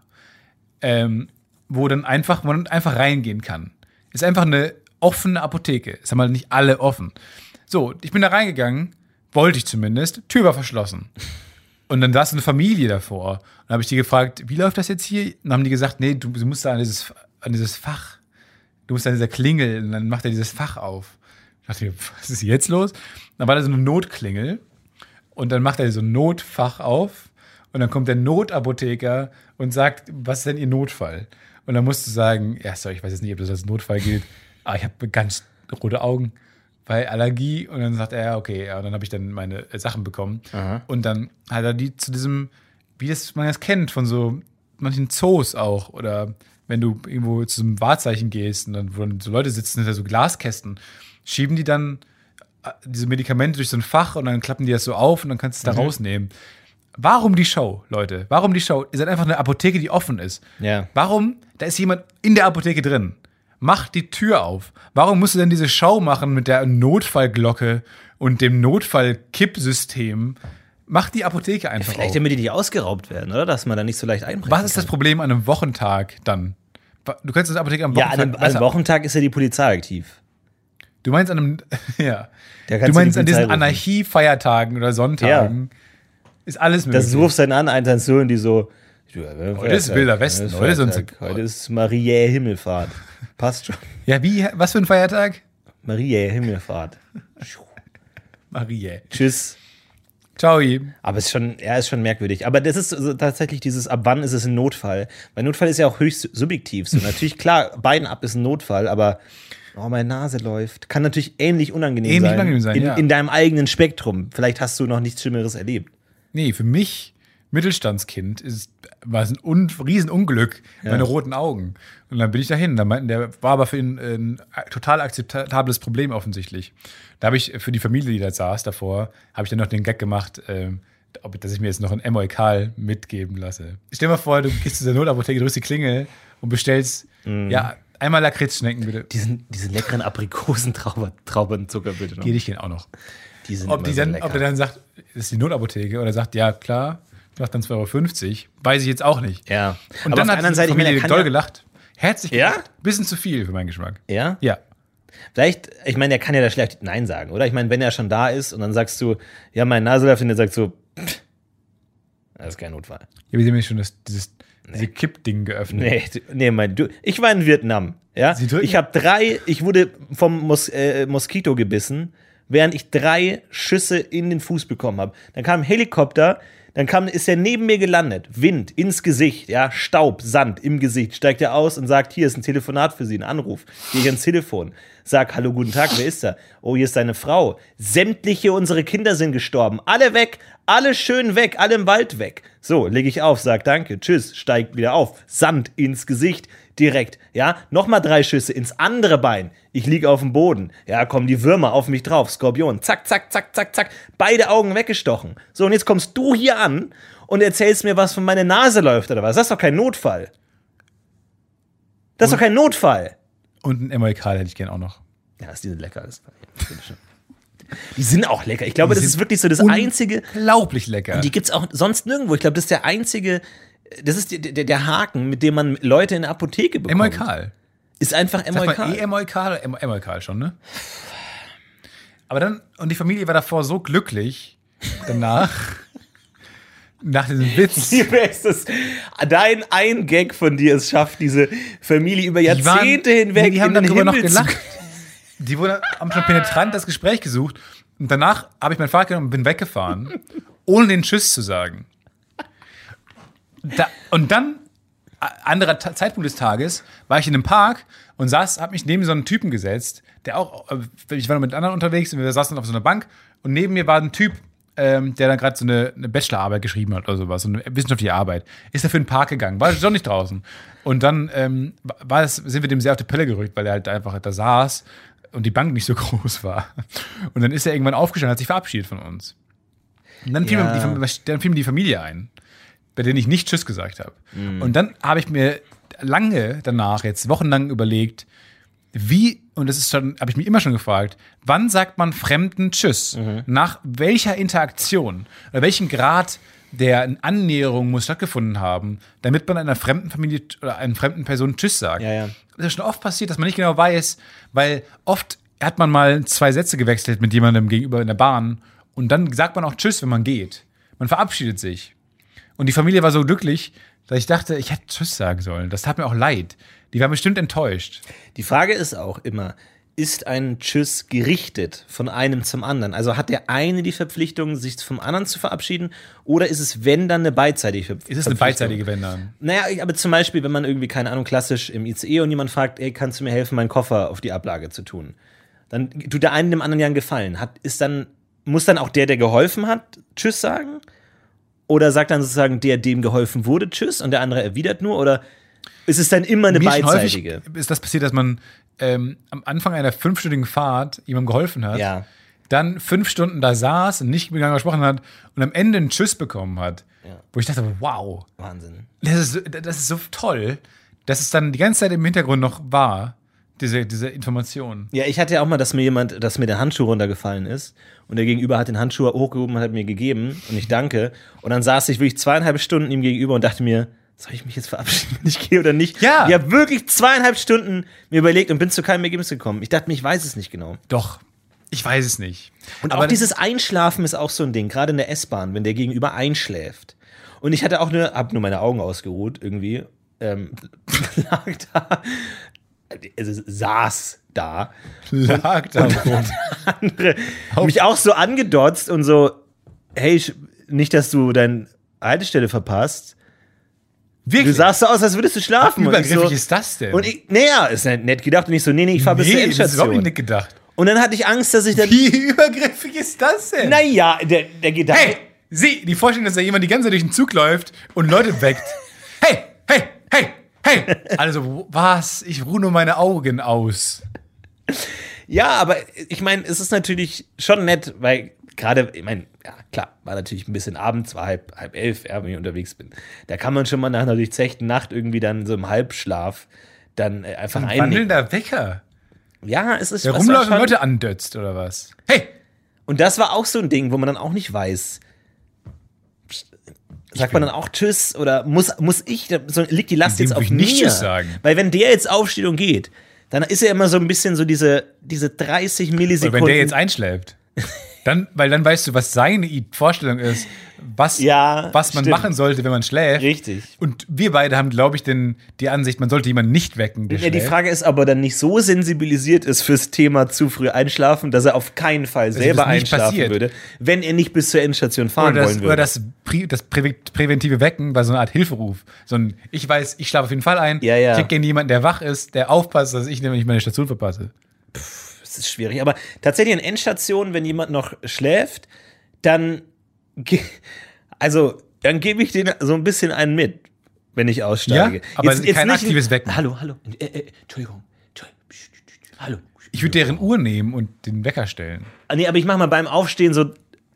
Wo man einfach reingehen kann. Ist einfach eine offene Apotheke. Es haben halt nicht alle offen. So, ich bin da reingegangen, wollte ich zumindest. Tür war verschlossen. Und dann saß eine Familie davor. Und dann habe ich die gefragt, wie läuft das jetzt hier? Und dann haben die gesagt, nee, du musst da an dieses Fach. Du musst an dieser Klingel. Und dann macht er dieses Fach auf. Ich dachte mir, was ist jetzt los? Dann war da so eine Notklingel. Und dann macht er so ein Notfach auf. Und dann kommt der Notapotheker und sagt, was ist denn Ihr Notfall? Und dann musst du sagen, ja, sorry, ich weiß jetzt nicht, ob das als Notfall gilt. Aber ich habe ganz rote Augen. Bei Allergie, und dann sagt er, ja, okay, ja, und dann habe ich dann meine Sachen bekommen. Aha. Und dann hat er die zu diesem, wie man das kennt, von so manchen Zoos auch, oder wenn du irgendwo zu einem Wahrzeichen gehst und dann, wo dann so Leute sitzen hinter so Glaskästen, schieben die dann diese Medikamente durch so ein Fach und dann klappen die das so auf und dann kannst du es da rausnehmen. Warum die Show, Leute? Warum die Show? Ihr seid einfach eine Apotheke, die offen ist. Ja. Warum? Da ist jemand in der Apotheke drin. Mach die Tür auf. Warum musst du denn diese Show machen mit der Notfallglocke und dem Notfallkippsystem? Mach die Apotheke einfach vielleicht auf. Damit die nicht ausgeraubt werden, oder? Dass man da nicht so leicht einbrechen Was ist das Problem an einem Wochentag dann? Du kannst das Apotheke am Wochentag... Ja, an einem Wochentag ist ja die Polizei aktiv. Du meinst an einem... Ja. Du meinst an diesen Anarchie-Feiertagen oder Sonntagen ist alles möglich. Das rufst dann an, 110, die so... Heute ist Wilder Westen. Heute ist Mariä Himmelfahrt. Passt schon. Ja, was für ein Feiertag? Mariä Himmelfahrt. Mariä. Tschüss. Ciao. Aber ist schon merkwürdig. Aber das ist so tatsächlich dieses, ab wann ist es ein Notfall? Weil Notfall ist ja auch höchst subjektiv. So, natürlich, klar, Bein ab ist ein Notfall, aber meine Nase läuft. Kann natürlich ähnlich unangenehm sein. In deinem eigenen Spektrum. Vielleicht hast du noch nichts Schlimmeres erlebt. Nee, für mich, Mittelstandskind, war es ein Riesenunglück, meine roten Augen. Und dann bin ich dahin. Da meinten, der war aber für ihn ein total akzeptables Problem offensichtlich. Da habe ich für die Familie, die da saß davor, habe ich dann noch den Gag gemacht, dass ich mir jetzt noch ein Emoikal mitgeben lasse. Stell dir mal vor, du gehst zu der Notapotheke, drückst die Klingel und bestellst, einmal Lakritzschnecken bitte. Diese leckeren Aprikosentraubenzucker bitte noch. Die gehen auch noch. Ob der dann sagt, das ist die Notapotheke, oder sagt, ja klar, macht dann 2,50 €, weiß ich jetzt auch nicht. Ja. Und aber dann hat die Familie doll gelacht. Herzlich gelacht. Bisschen zu viel für meinen Geschmack. Ja? Ja. Vielleicht, ich meine, der kann ja da schlecht Nein sagen, oder? Ich meine, wenn er schon da ist und dann sagst du, ja, meine Nase läuft, und der sagt so, das ist kein Notfall. Ja, wir haben ja schon dieses Kippding geöffnet. Ich war in Vietnam, ja? Ich wurde vom Moskito gebissen, während ich 3 Schüsse in den Fuß bekommen habe. Dann kam ein Helikopter, ist er neben mir gelandet, Wind ins Gesicht, ja, Staub, Sand im Gesicht, steigt er aus und sagt, hier ist ein Telefonat für Sie, ein Anruf. Gehe ich ans Telefon, sag, hallo, guten Tag, wer ist da? Oh, hier ist deine Frau. Sämtliche unsere Kinder sind gestorben, alle weg, alle schön weg, alle im Wald weg. So, lege ich auf, sag danke, tschüss, steigt wieder auf, Sand ins Gesicht, direkt, ja, nochmal 3 Schüsse ins andere Bein, ich liege auf dem Boden, ja, kommen die Würmer auf mich drauf, Skorpion, zack, zack, zack, zack, zack, beide Augen weggestochen. So, und jetzt kommst du hier an und erzählst mir, was von meiner Nase läuft oder was, das ist doch kein Notfall. Das ist doch kein Notfall. Und ein Emoikal hätte ich gern auch noch. Ja, die sind lecker, die sind auch lecker. Ich glaube, das ist wirklich so das einzige. Unglaublich lecker. Und die gibt's auch sonst nirgendwo. Ich glaube, das ist der einzige. Das ist der Haken, mit dem man Leute in der Apotheke bekommt. Emoikal. Ist einfach Emoikal. Sagt man Emoikal oder Emoikal schon, ne? Aber dann, und die Familie war davor so glücklich, danach, nach diesem Witz. Dein ein Gag von dir, es schafft diese Familie über Jahrzehnte hinweg die haben darüber noch gelacht. Die haben schon penetrant das Gespräch gesucht. Und danach habe ich mein Fahrrad genommen und bin weggefahren, ohne den Tschüss zu sagen. Und dann, anderer Zeitpunkt des Tages, war ich in einem Park und habe mich neben so einen Typen gesetzt, der auch, ich war noch mit anderen unterwegs und wir saßen auf so einer Bank und neben mir war ein Typ, der dann gerade so eine Bachelorarbeit geschrieben hat oder sowas, so eine wissenschaftliche Arbeit. Ist er für den Park gegangen, war schon nicht draußen. Und dann sind wir dem sehr auf die Pelle gerückt, weil er halt einfach da saß und die Bank nicht so groß war. Und dann ist er irgendwann aufgestanden, hat sich verabschiedet von uns. Und dann fiel mir die Familie ein, bei denen ich nicht Tschüss gesagt habe. Und dann habe ich mir lange danach, jetzt wochenlang überlegt, und das ist schon, habe ich mich immer schon gefragt, wann sagt man Fremden Tschüss? Nach welcher Interaktion oder welchem Grad der Annäherung muss stattgefunden haben, damit man einer fremden Familie oder einer fremden Person Tschüss sagt? Ja. Das ist schon oft passiert, dass man nicht genau weiß, weil oft hat man mal 2 Sätze gewechselt mit jemandem gegenüber in der Bahn und dann sagt man auch Tschüss, wenn man geht. Man verabschiedet sich. Und die Familie war so glücklich, dass ich dachte, ich hätte Tschüss sagen sollen. Das tat mir auch leid. Die waren bestimmt enttäuscht. Die Frage ist auch immer, ist ein Tschüss gerichtet von einem zum anderen? Also hat der eine die Verpflichtung, sich vom anderen zu verabschieden? Oder ist es, wenn dann, eine beidseitige Verpflichtung? Ist es eine beidseitige, wenn dann? Naja, aber zum Beispiel, wenn man irgendwie, keine Ahnung, klassisch im ICE und jemand fragt, ey, kannst du mir helfen, meinen Koffer auf die Ablage zu tun? Dann tut der eine dem anderen ja einen Gefallen. Muss dann auch der geholfen hat, Tschüss sagen? Oder sagt dann sozusagen der, dem geholfen wurde, Tschüss, und der andere erwidert nur? Oder ist es dann immer eine beidseitige? Häufig ist das passiert, dass man am Anfang einer 5-stündigen Fahrt jemandem geholfen hat, dann 5 Stunden da saß und nicht miteinander gesprochen hat und am Ende einen Tschüss bekommen hat. Ja. Wo ich dachte, wow. Wahnsinn. Das ist so toll, dass es dann die ganze Zeit im Hintergrund noch war, diese Information. Ja, ich hatte ja auch mal, dass mir der Handschuh runtergefallen ist und der Gegenüber hat den Handschuh hochgehoben und hat mir gegeben und ich danke. Und dann saß ich wirklich 2,5 Stunden ihm gegenüber und dachte mir, soll ich mich jetzt verabschieden, wenn ich gehe oder nicht? Ja. Ich habe wirklich 2,5 Stunden mir überlegt und bin zu keinem Ergebnis gekommen. Ich dachte mir, ich weiß es nicht genau. Doch, ich weiß es nicht. Und aber auch dieses Einschlafen ist auch so ein Ding, gerade in der S-Bahn, wenn der Gegenüber einschläft. Und ich hatte auch hab nur meine Augen ausgeruht irgendwie. Lag da, also saß da. Lag da. Und andere mich auch so angedotzt und so, hey, nicht, dass du deine Haltestelle verpasst. Wirklich? Du sahst so aus, als würdest du schlafen. Wie übergriffig so, ist das denn? Und ist nett gedacht. Und ich so, nee, ich fahr bis zur Endstation. Das ist überhaupt nicht gedacht. Und dann hatte ich Angst, dass ich dann... Wie übergriffig ist das denn? Naja, der Gedanke... Hey, die Vorstellung, dass da jemand die ganze Zeit durch den Zug läuft und Leute weckt. Hey! Also, was? Ich ruhe nur meine Augen aus. Ja, aber ich meine, es ist natürlich schon nett, weil gerade, ich meine, ja, klar, war natürlich ein bisschen abends, war halb 11, wenn ich unterwegs bin. Da kann man schon mal nach einer durchzechten Nacht irgendwie dann so im Halbschlaf dann einfach einnehmen. Wandelnder Wecker. Ja, es ist... Der rumlaufen Leute andötzt, oder was? Hey! Und das war auch so ein Ding, wo man dann auch nicht weiß... Sagt man dann auch Tschüss oder muss ich, so liegt die Last jetzt auf mir? Nicht Tschüss sagen. Weil wenn der jetzt aufsteht und geht, dann ist er immer so ein bisschen so diese 30 Millisekunden. Oder wenn der jetzt einschläft. Dann weißt du, was seine Vorstellung ist, was man machen sollte, wenn man schläft. Richtig. Und wir beide haben, glaube ich, die Ansicht, man sollte jemanden nicht wecken, der schläft. Die Frage ist, ob er dann nicht so sensibilisiert ist fürs Thema zu früh einschlafen, dass er auf keinen Fall selber einschlafen würde, wenn er nicht bis zur Endstation fahren wollen würde. Oder das präventive Wecken war so eine Art Hilferuf. So ein, ich weiß, ich schlafe auf jeden Fall ein. Ja. Ich hätte gerne jemanden, der wach ist, der aufpasst, dass ich nämlich meine Station verpasse. Das ist schwierig. Aber tatsächlich in Endstationen, wenn jemand noch schläft, dann gebe ich denen so ein bisschen einen mit, wenn ich aussteige. Ja, aber jetzt kein aktives Wecken. Hallo. Entschuldigung. Hallo. Ich würde deren Uhr nehmen und den Wecker stellen. Nee, aber ich mache mal beim Aufstehen so,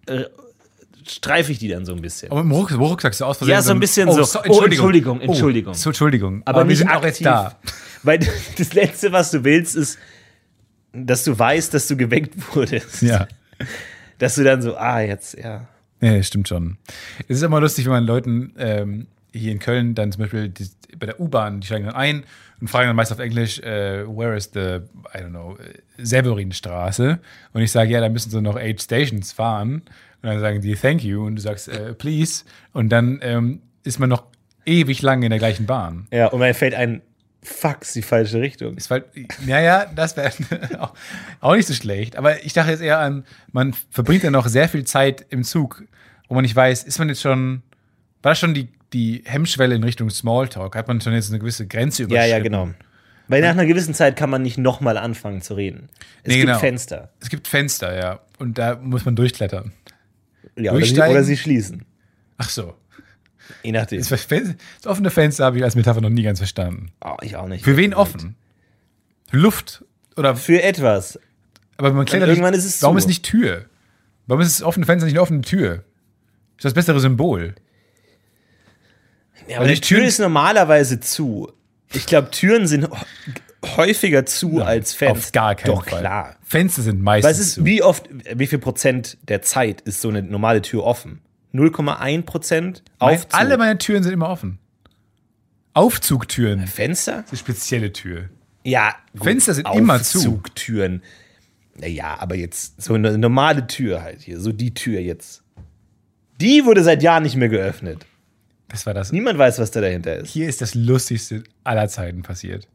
streife ich die dann so ein bisschen. Aber im Rucksack sagst du aus Versehen. Ja, so ein bisschen Entschuldigung. Entschuldigung. Aber wir sind auch jetzt da. Weil das Letzte, was du willst, ist, dass du weißt, dass du geweckt wurdest. Ja. Dass du dann so, jetzt, ja. Ja, stimmt schon. Es ist immer lustig, wenn man Leuten hier in Köln dann zum Beispiel bei der U-Bahn, die steigen dann ein und fragen dann meist auf Englisch, where is the, I don't know, Severinstraße? Und ich sage, ja, da müssen sie noch 8 Stations fahren. Und dann sagen die, thank you. Und du sagst, please. Und dann ist man noch ewig lang in der gleichen Bahn. Ja, und mir fällt ein, fuck, ist die falsche Richtung. Das wäre auch nicht so schlecht. Aber ich dachte jetzt eher an, man verbringt ja noch sehr viel Zeit im Zug, wo man nicht weiß, war das schon die Hemmschwelle in Richtung Smalltalk? Hat man schon jetzt eine gewisse Grenze überschritten? Ja, genau. Weil nach einer gewissen Zeit kann man nicht nochmal anfangen zu reden. Es gibt Fenster. Es gibt Fenster, ja. Und da muss man durchklettern. Ja, oder sie schließen. Ach so. Je nachdem. Das offene Fenster habe ich als Metapher noch nie ganz verstanden. Oh, ich auch nicht. Für wen offen? Luft? Oder für etwas. Aber man klettert irgendwann ist es warum ist nicht Tür? Warum ist das offene Fenster nicht eine offene Tür? Ist das bessere Symbol? Ja, aber die Tür ist normalerweise zu. Ich glaube, Türen sind häufiger zu als Fenster. Auf gar keinen Fall. Doch, klar. Fenster sind meistens zu. Wie viel Prozent der Zeit ist so eine normale Tür offen? 0,1% Aufzug. Alle meine Türen sind immer offen. Aufzugtüren. Fenster? Das ist eine spezielle Tür. Ja, gut, Fenster sind immer zu. Aufzugtüren. Naja, aber jetzt so eine normale Tür halt hier. So die Tür jetzt. Die wurde seit Jahren nicht mehr geöffnet. Das war das. Niemand weiß, was da dahinter ist. Hier ist das Lustigste aller Zeiten passiert.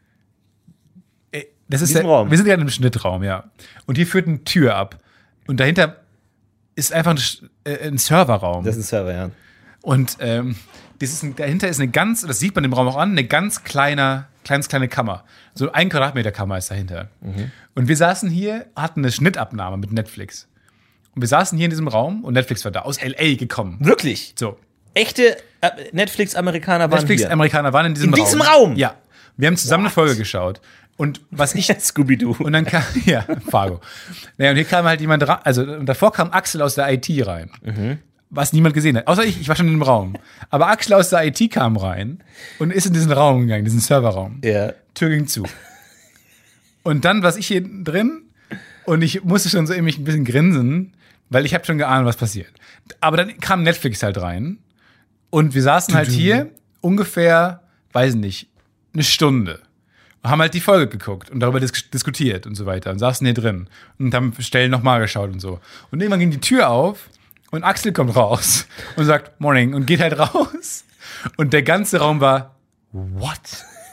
Das ist Raum. Wir sind gerade im Schnittraum, ja. Und hier führt eine Tür ab. Und dahinter ist einfach ein Serverraum. Das ist ein Server, ja. Und dahinter ist eine ganz, das sieht man im Raum auch an, eine ganz kleine Kammer. So 1 Quadratmeter Kammer ist dahinter. Mhm. Und wir saßen hier, hatten eine Schnittabnahme mit Netflix. Und wir saßen hier in diesem Raum und Netflix war da, aus L.A. gekommen. Wirklich? So. Echte Netflix-Amerikaner waren hier? Netflix-Amerikaner waren in diesem Raum. In diesem Raum? Ja. Wir haben zusammen eine Folge geschaut. Und was ich. Scooby-Doo. Und dann kam. Ja, Fargo. Naja, und hier kam halt jemand rein. Also, und davor kam Axel aus der IT rein. Mhm. Was niemand gesehen hat. Außer ich war schon in dem Raum. Aber Axel aus der IT kam rein und ist in diesen Raum gegangen, diesen Serverraum. Ja. Tür ging zu. Und dann war ich hier drin und ich musste schon so irgendwie ein bisschen grinsen, weil ich habe schon geahnt, was passiert. Aber dann kam Netflix halt rein und wir saßen halt hier ungefähr, weiß nicht, eine Stunde. Und haben halt die Folge geguckt und darüber diskutiert und so weiter und saßen hier drin und haben Stellen nochmal geschaut und so. Und irgendwann ging die Tür auf Und Axel kommt raus und sagt Morning und geht halt raus. Und der ganze Raum war, what?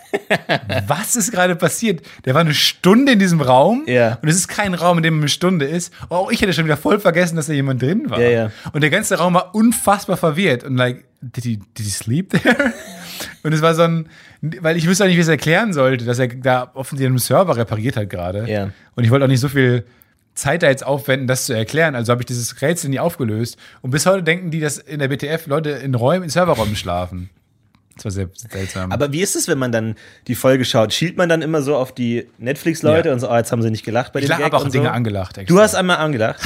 Was ist gerade passiert? Der war eine Stunde in diesem Raum und es ist kein Raum, in dem eine Stunde ist. Auch ich hätte schon wieder voll vergessen, dass da jemand drin war. Und der ganze Raum war unfassbar verwirrt und like, did he sleep there? Und es war so ein, weil ich wüsste auch nicht, wie es erklären sollte, dass er da offensichtlich einen Server repariert hat gerade. Und ich wollte auch nicht so viel Zeit da jetzt aufwenden, das zu erklären. Also habe ich dieses Rätsel nie aufgelöst. Und bis heute denken die, dass in der BTF Leute in Serverräumen schlafen. Das war sehr seltsam. Aber wie ist es, wenn man dann die Folge schaut? Schielt man dann immer so auf die Netflix-Leute und so, jetzt haben sie nicht gelacht bei dem Gag? Ich habe auch Dinge angelacht. Extra. Du hast einmal angelacht?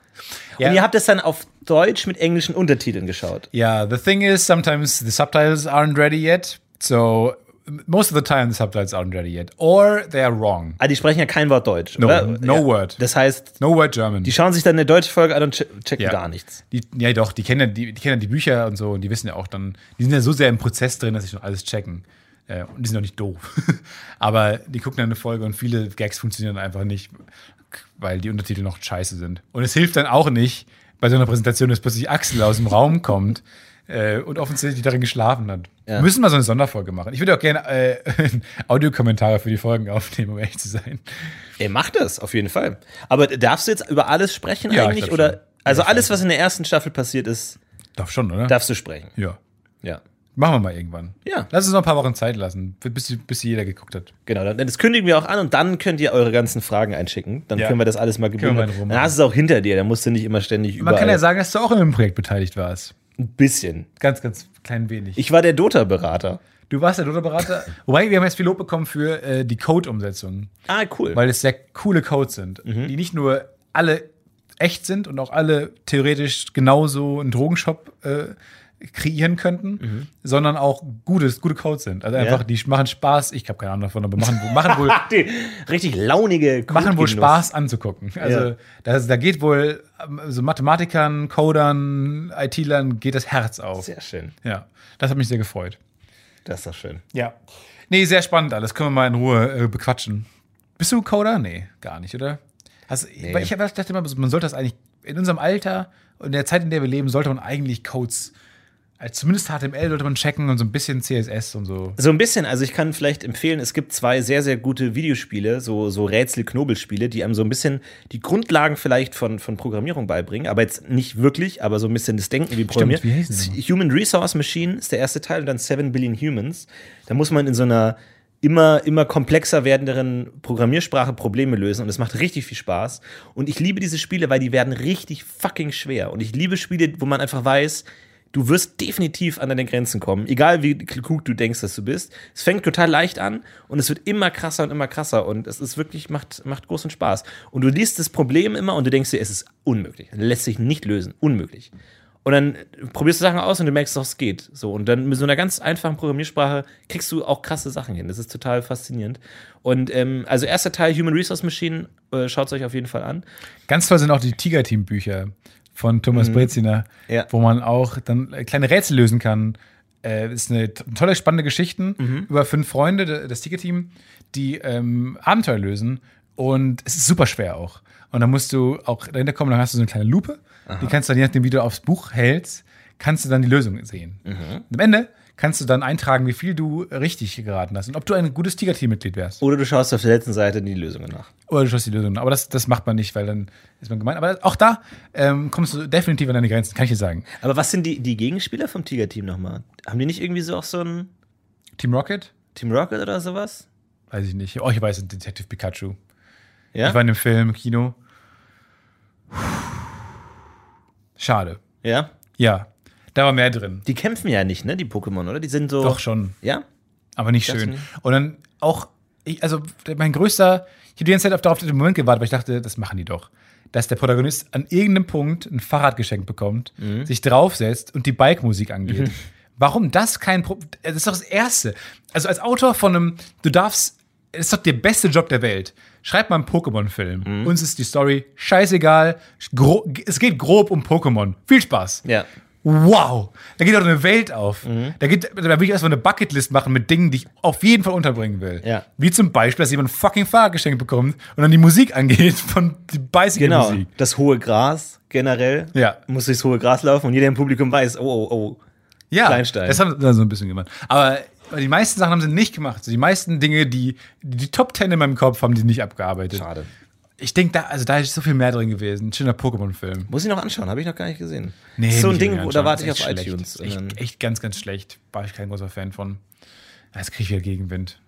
Und ihr habt es dann auf Deutsch mit englischen Untertiteln geschaut? Ja, the thing is, sometimes the subtitles aren't ready yet. So, most of the time the subtitles aren't ready yet. Or they are wrong. Die sprechen ja kein Wort Deutsch, oder? No word. Das heißt, no word German. Die schauen sich dann eine deutsche Folge an und checken gar nichts. Die kennen die Bücher und so und die wissen ja auch dann, die sind ja so sehr im Prozess drin, dass sie schon alles checken. Und die sind auch nicht doof. Aber die gucken dann eine Folge und viele Gags funktionieren einfach nicht, weil die Untertitel noch scheiße sind. Und es hilft dann auch nicht bei so einer Präsentation, dass plötzlich Axel aus dem Raum kommt und offensichtlich darin geschlafen hat. Wir müssen mal so eine Sonderfolge machen. Ich würde auch gerne Audiokommentare für die Folgen aufnehmen, um ehrlich zu sein. Mach das, auf jeden Fall. Aber darfst du jetzt über alles sprechen eigentlich? Oder? Schon. Also alles, was in der ersten Staffel passiert ist, darf schon, oder? Darfst du sprechen. Ja. Machen wir mal irgendwann. Ja. Lass uns noch ein paar Wochen Zeit lassen, bis jeder geguckt hat. Genau, das kündigen wir auch an und dann könnt ihr eure ganzen Fragen einschicken. Dann können wir das alles mal gebündelt. Dann hast du es auch hinter dir, dann musst du nicht immer ständig überall. Man kann ja sagen, dass du auch in einem Projekt beteiligt warst. Ein bisschen. Ganz, ganz klein wenig. Ich war der Dota-Berater. Du warst der Dota-Berater? Wobei, wir haben jetzt viel Lob bekommen für die Code-Umsetzung. Ah, cool. Weil es sehr coole Codes sind, die nicht nur alle echt sind und auch alle theoretisch genauso einen Drogenshop kreieren könnten, sondern auch gute Codes sind. Also einfach, die machen Spaß, ich habe keine Ahnung davon, aber machen wohl die richtig launige Code machen wohl Spaß anzugucken. Also da geht wohl so Mathematikern, Codern, IT-Lern geht das Herz auf. Sehr schön. Ja, das hat mich sehr gefreut. Das ist doch schön. Ja. Nee, sehr spannend alles. Können wir mal in Ruhe bequatschen. Bist du Coder? Nee, gar nicht, oder? Weil ich dachte immer, man sollte das eigentlich in unserem Alter und in der Zeit, in der wir leben, sollte man eigentlich Codes zumindest HTML sollte man checken und so ein bisschen CSS und so. So ein bisschen, also ich kann vielleicht empfehlen, es gibt 2 sehr, sehr gute Videospiele, so Rätsel-Knobelspiele, die einem so ein bisschen die Grundlagen vielleicht von Programmierung beibringen, aber jetzt nicht wirklich, aber so ein bisschen das Denken wie Programmieren. Stimmt, wie heißen die? Human Resource Machine ist der erste Teil und dann 7 Billion Humans. Da muss man in so einer immer komplexer werdenderen Programmiersprache Probleme lösen und es macht richtig viel Spaß. Und ich liebe diese Spiele, weil die werden richtig fucking schwer. Und ich liebe Spiele, wo man einfach weiß, du wirst definitiv an deine Grenzen kommen, egal wie klug du denkst, dass du bist. Es fängt total leicht an und es wird immer krasser und es ist wirklich, macht großen Spaß. Und du liest das Problem immer und du denkst dir, es ist unmöglich, lässt sich nicht lösen, unmöglich. Und dann probierst du Sachen aus und du merkst, doch, es geht. So, und dann mit so einer ganz einfachen Programmiersprache kriegst du auch krasse Sachen hin. Das ist total faszinierend. Und also erster Teil, Human Resource Machine, schaut es euch auf jeden Fall an. Ganz toll sind auch die Tiger-Team-Bücher von Thomas Breziner, wo man auch dann kleine Rätsel lösen kann. Ist eine tolle, spannende Geschichten über 5 Freunde, das Tiger-Team, die Abenteuer lösen. Und es ist super schwer auch. Und dann musst du auch dahinter kommen, dann hast du so eine kleine Lupe. Die kannst du dann, je nachdem, wie du aufs Buch hältst, kannst du dann die Lösung sehen. Und am Ende kannst du dann eintragen, wie viel du richtig geraten hast und ob du ein gutes Tiger-Team-Mitglied wärst. Oder du schaust auf der letzten Seite die Lösungen nach. Oder du schaust die Lösungen nach. Aber das macht man nicht, weil dann ist man gemein. Aber auch da kommst du definitiv an deine Grenzen, kann ich dir sagen. Aber was sind die Gegenspieler vom Tiger-Team nochmal? Haben die nicht irgendwie so auch so ein Team Rocket? Team Rocket oder sowas? Weiß ich nicht. Oh, ich weiß, Detective Pikachu. Ja? Ich war in dem Film, im Kino. Schade. Ja? Ja. Da war mehr drin. Die kämpfen ja nicht, ne, die Pokémon, oder? Die sind so. Doch schon. Ja? Aber nicht schön. Und dann auch, ich habe die ganze Zeit darauf den Moment gewartet, weil ich dachte, das machen die doch. Dass der Protagonist an irgendeinem Punkt ein Fahrrad geschenkt bekommt, sich draufsetzt und die Bike-Musik angeht. Warum das kein Problem? Das ist doch das Erste. Also als Autor von einem, das ist doch der beste Job der Welt. Schreib mal einen Pokémon-Film. Uns ist die Story scheißegal. Es geht grob um Pokémon. Viel Spaß. Ja. wow, da geht doch eine Welt auf. Da will ich erstmal eine Bucketlist machen mit Dingen, die ich auf jeden Fall unterbringen will. Ja. Wie zum Beispiel, dass jemand ein fucking Fahrradgeschenk bekommt und dann die Musik angeht von die Bicycle-Musik. Genau, das hohe Gras generell. Ja. Muss durchs hohe Gras laufen und jeder im Publikum weiß, oh. Ja, Kleinstein. das haben sie so ein bisschen gemacht. Aber die meisten Sachen haben sie nicht gemacht. Die meisten Dinge, die Top 10 in meinem Kopf, haben die nicht abgearbeitet. Schade. Ich denke, da ist so viel mehr drin gewesen. Ein schöner Pokémon-Film. Muss ich noch anschauen, habe ich noch gar nicht gesehen. Nee, das ist so ein nicht Ding, anschauen. da warte ich Ist auf echt iTunes. schlecht. Echt ganz, ganz schlecht. War ich kein großer Fan von. Jetzt kriege ich wieder Gegenwind.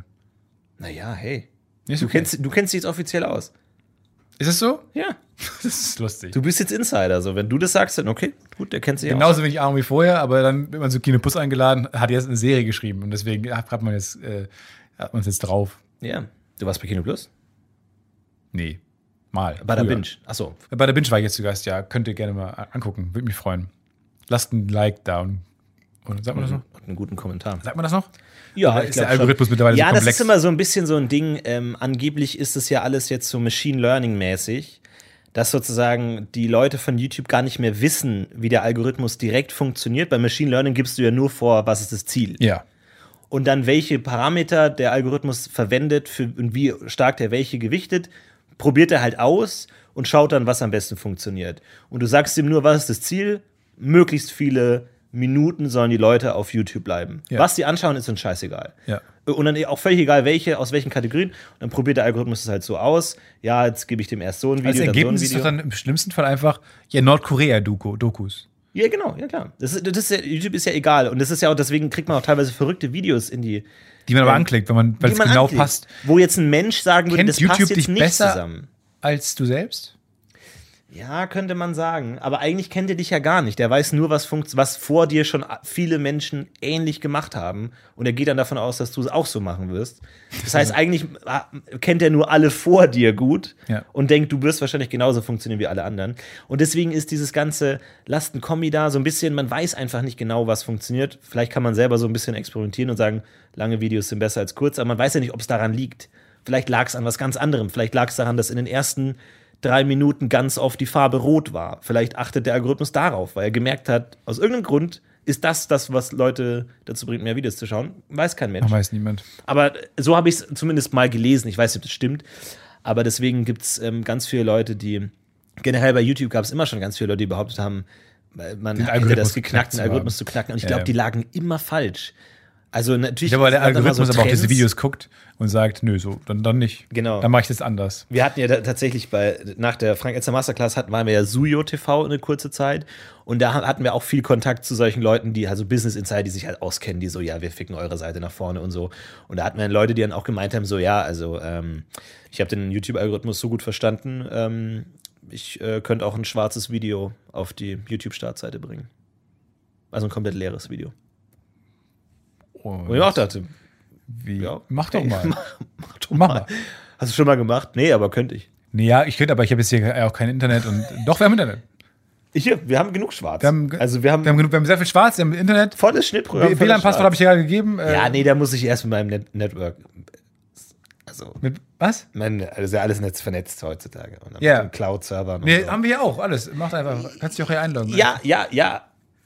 Naja, hey. Ist Du okay. kennst dich jetzt offiziell aus. Ist es so? Ja. Das ist lustig. Du bist jetzt Insider. So, wenn du das sagst, dann okay, gut, der kennt sich aus. Genauso wenig Ahnung wie vorher, aber dann wird man so Kino Plus eingeladen, hat jetzt eine Serie geschrieben und deswegen hat man es jetzt drauf. Ja. Du warst bei Kino Plus? Nee. Mal. Bei der Früher. Binge. Achso. Bei der Binge war ich jetzt zu Gast, ja. Könnt ihr gerne mal angucken. Würde mich freuen. Lasst ein Like da. Oder sagt man das noch? Hat einen guten Kommentar. Sagt man das noch? Ja, Oder ist der Algorithmus mittlerweile so komplex? Ja, das ist immer so ein bisschen so ein Ding. Angeblich ist es ja alles jetzt so Machine Learning mäßig, dass sozusagen die Leute von YouTube gar nicht mehr wissen, wie der Algorithmus direkt funktioniert. Bei Machine Learning gibst du ja nur vor, was ist das Ziel. Ja. Und dann welche Parameter der Algorithmus verwendet und wie stark der welche gewichtet, probiert er halt aus und schaut dann, was am besten funktioniert. Und du sagst ihm nur, was ist das Ziel? Möglichst viele Minuten sollen die Leute auf YouTube bleiben. Ja. Was die anschauen, ist dann scheißegal. Ja. Und dann auch völlig egal, aus welchen Kategorien. Und dann probiert der Algorithmus es halt so aus. Ja, jetzt gebe ich dem erst so ein Video, Als dann Ergebnis so ein ist Video. doch dann im schlimmsten Fall einfach Nordkorea-Dokus. Ja, genau, ja klar. Das ist ja, YouTube ist ja egal. Und das ist ja auch, deswegen kriegt man auch teilweise verrückte Videos in die. Die man aber anklickt, weil es genau anklickt. passt. Wo jetzt ein Mensch sagen würde, Kennt das YouTube passt jetzt dich nicht besser zusammen. Als du selbst? Ja, könnte man sagen. Aber eigentlich kennt er dich ja gar nicht. Der weiß nur, was vor dir schon viele Menschen ähnlich gemacht haben. Und er geht dann davon aus, dass du es auch so machen wirst. Das heißt, eigentlich kennt er nur alle vor dir gut und denkt, du wirst wahrscheinlich genauso funktionieren wie alle anderen. Und deswegen ist dieses ganze Lastenkombi da so ein bisschen, man weiß einfach nicht genau, was funktioniert. Vielleicht kann man selber so ein bisschen experimentieren und sagen, lange Videos sind besser als kurz. Aber man weiß ja nicht, ob es daran liegt. Vielleicht lag es an was ganz anderem. Vielleicht lag es daran, dass in den ersten 3 Minuten ganz oft die Farbe rot war. Vielleicht achtet der Algorithmus darauf, weil er gemerkt hat, aus irgendeinem Grund ist das, was Leute dazu bringt, mehr Videos zu schauen. Weiß kein Mensch. Weiß niemand. Aber so habe ich es zumindest mal gelesen. Ich weiß nicht, ob das stimmt. Aber deswegen gibt es ganz viele Leute, die generell bei YouTube gab es immer schon ganz viele Leute, die behauptet haben, man hätte das geknackt, den Algorithmus zu knacken. Und ich glaube, die lagen immer falsch. Also natürlich. Ich glaube, der Algorithmus so aber auch diese Videos guckt und sagt, nö, so, dann nicht. Genau. Dann mache ich das anders. Wir hatten ja tatsächlich nach der Frank-Elster Masterclass waren wir ja Suyo TV eine kurze Zeit. Und da hatten wir auch viel Kontakt zu solchen Leuten, die, also Business Insider, die sich halt auskennen, die so, ja, wir ficken eure Seite nach vorne und so. Und da hatten wir dann Leute, die dann auch gemeint haben, so, ja, also ich habe den YouTube-Algorithmus so gut verstanden, ich könnte auch ein schwarzes Video auf die YouTube-Startseite bringen. Also ein komplett leeres Video. Und ich auch dachte, wie? Ja, Mach doch mal. Mach doch mal. Hast du schon mal gemacht? Nee, aber könnte ich. Nee, ja, ich könnte, aber ich habe jetzt hier auch kein Internet und doch, wir haben Internet. Wir haben genug Schwarz. Wir haben sehr viel Schwarz, wir haben Internet. Volles Schnittprogramm. WLAN-Passwort habe ich dir gerade gegeben. Ja, nee, da muss ich erst mit meinem Network. Also. Mit was? Also ist ja alles vernetzt heutzutage. Und dann Ja. mit den Cloud-Servern. Nee, so. haben wir ja auch, alles. Macht einfach, kannst dich auch hier einloggen. Ja.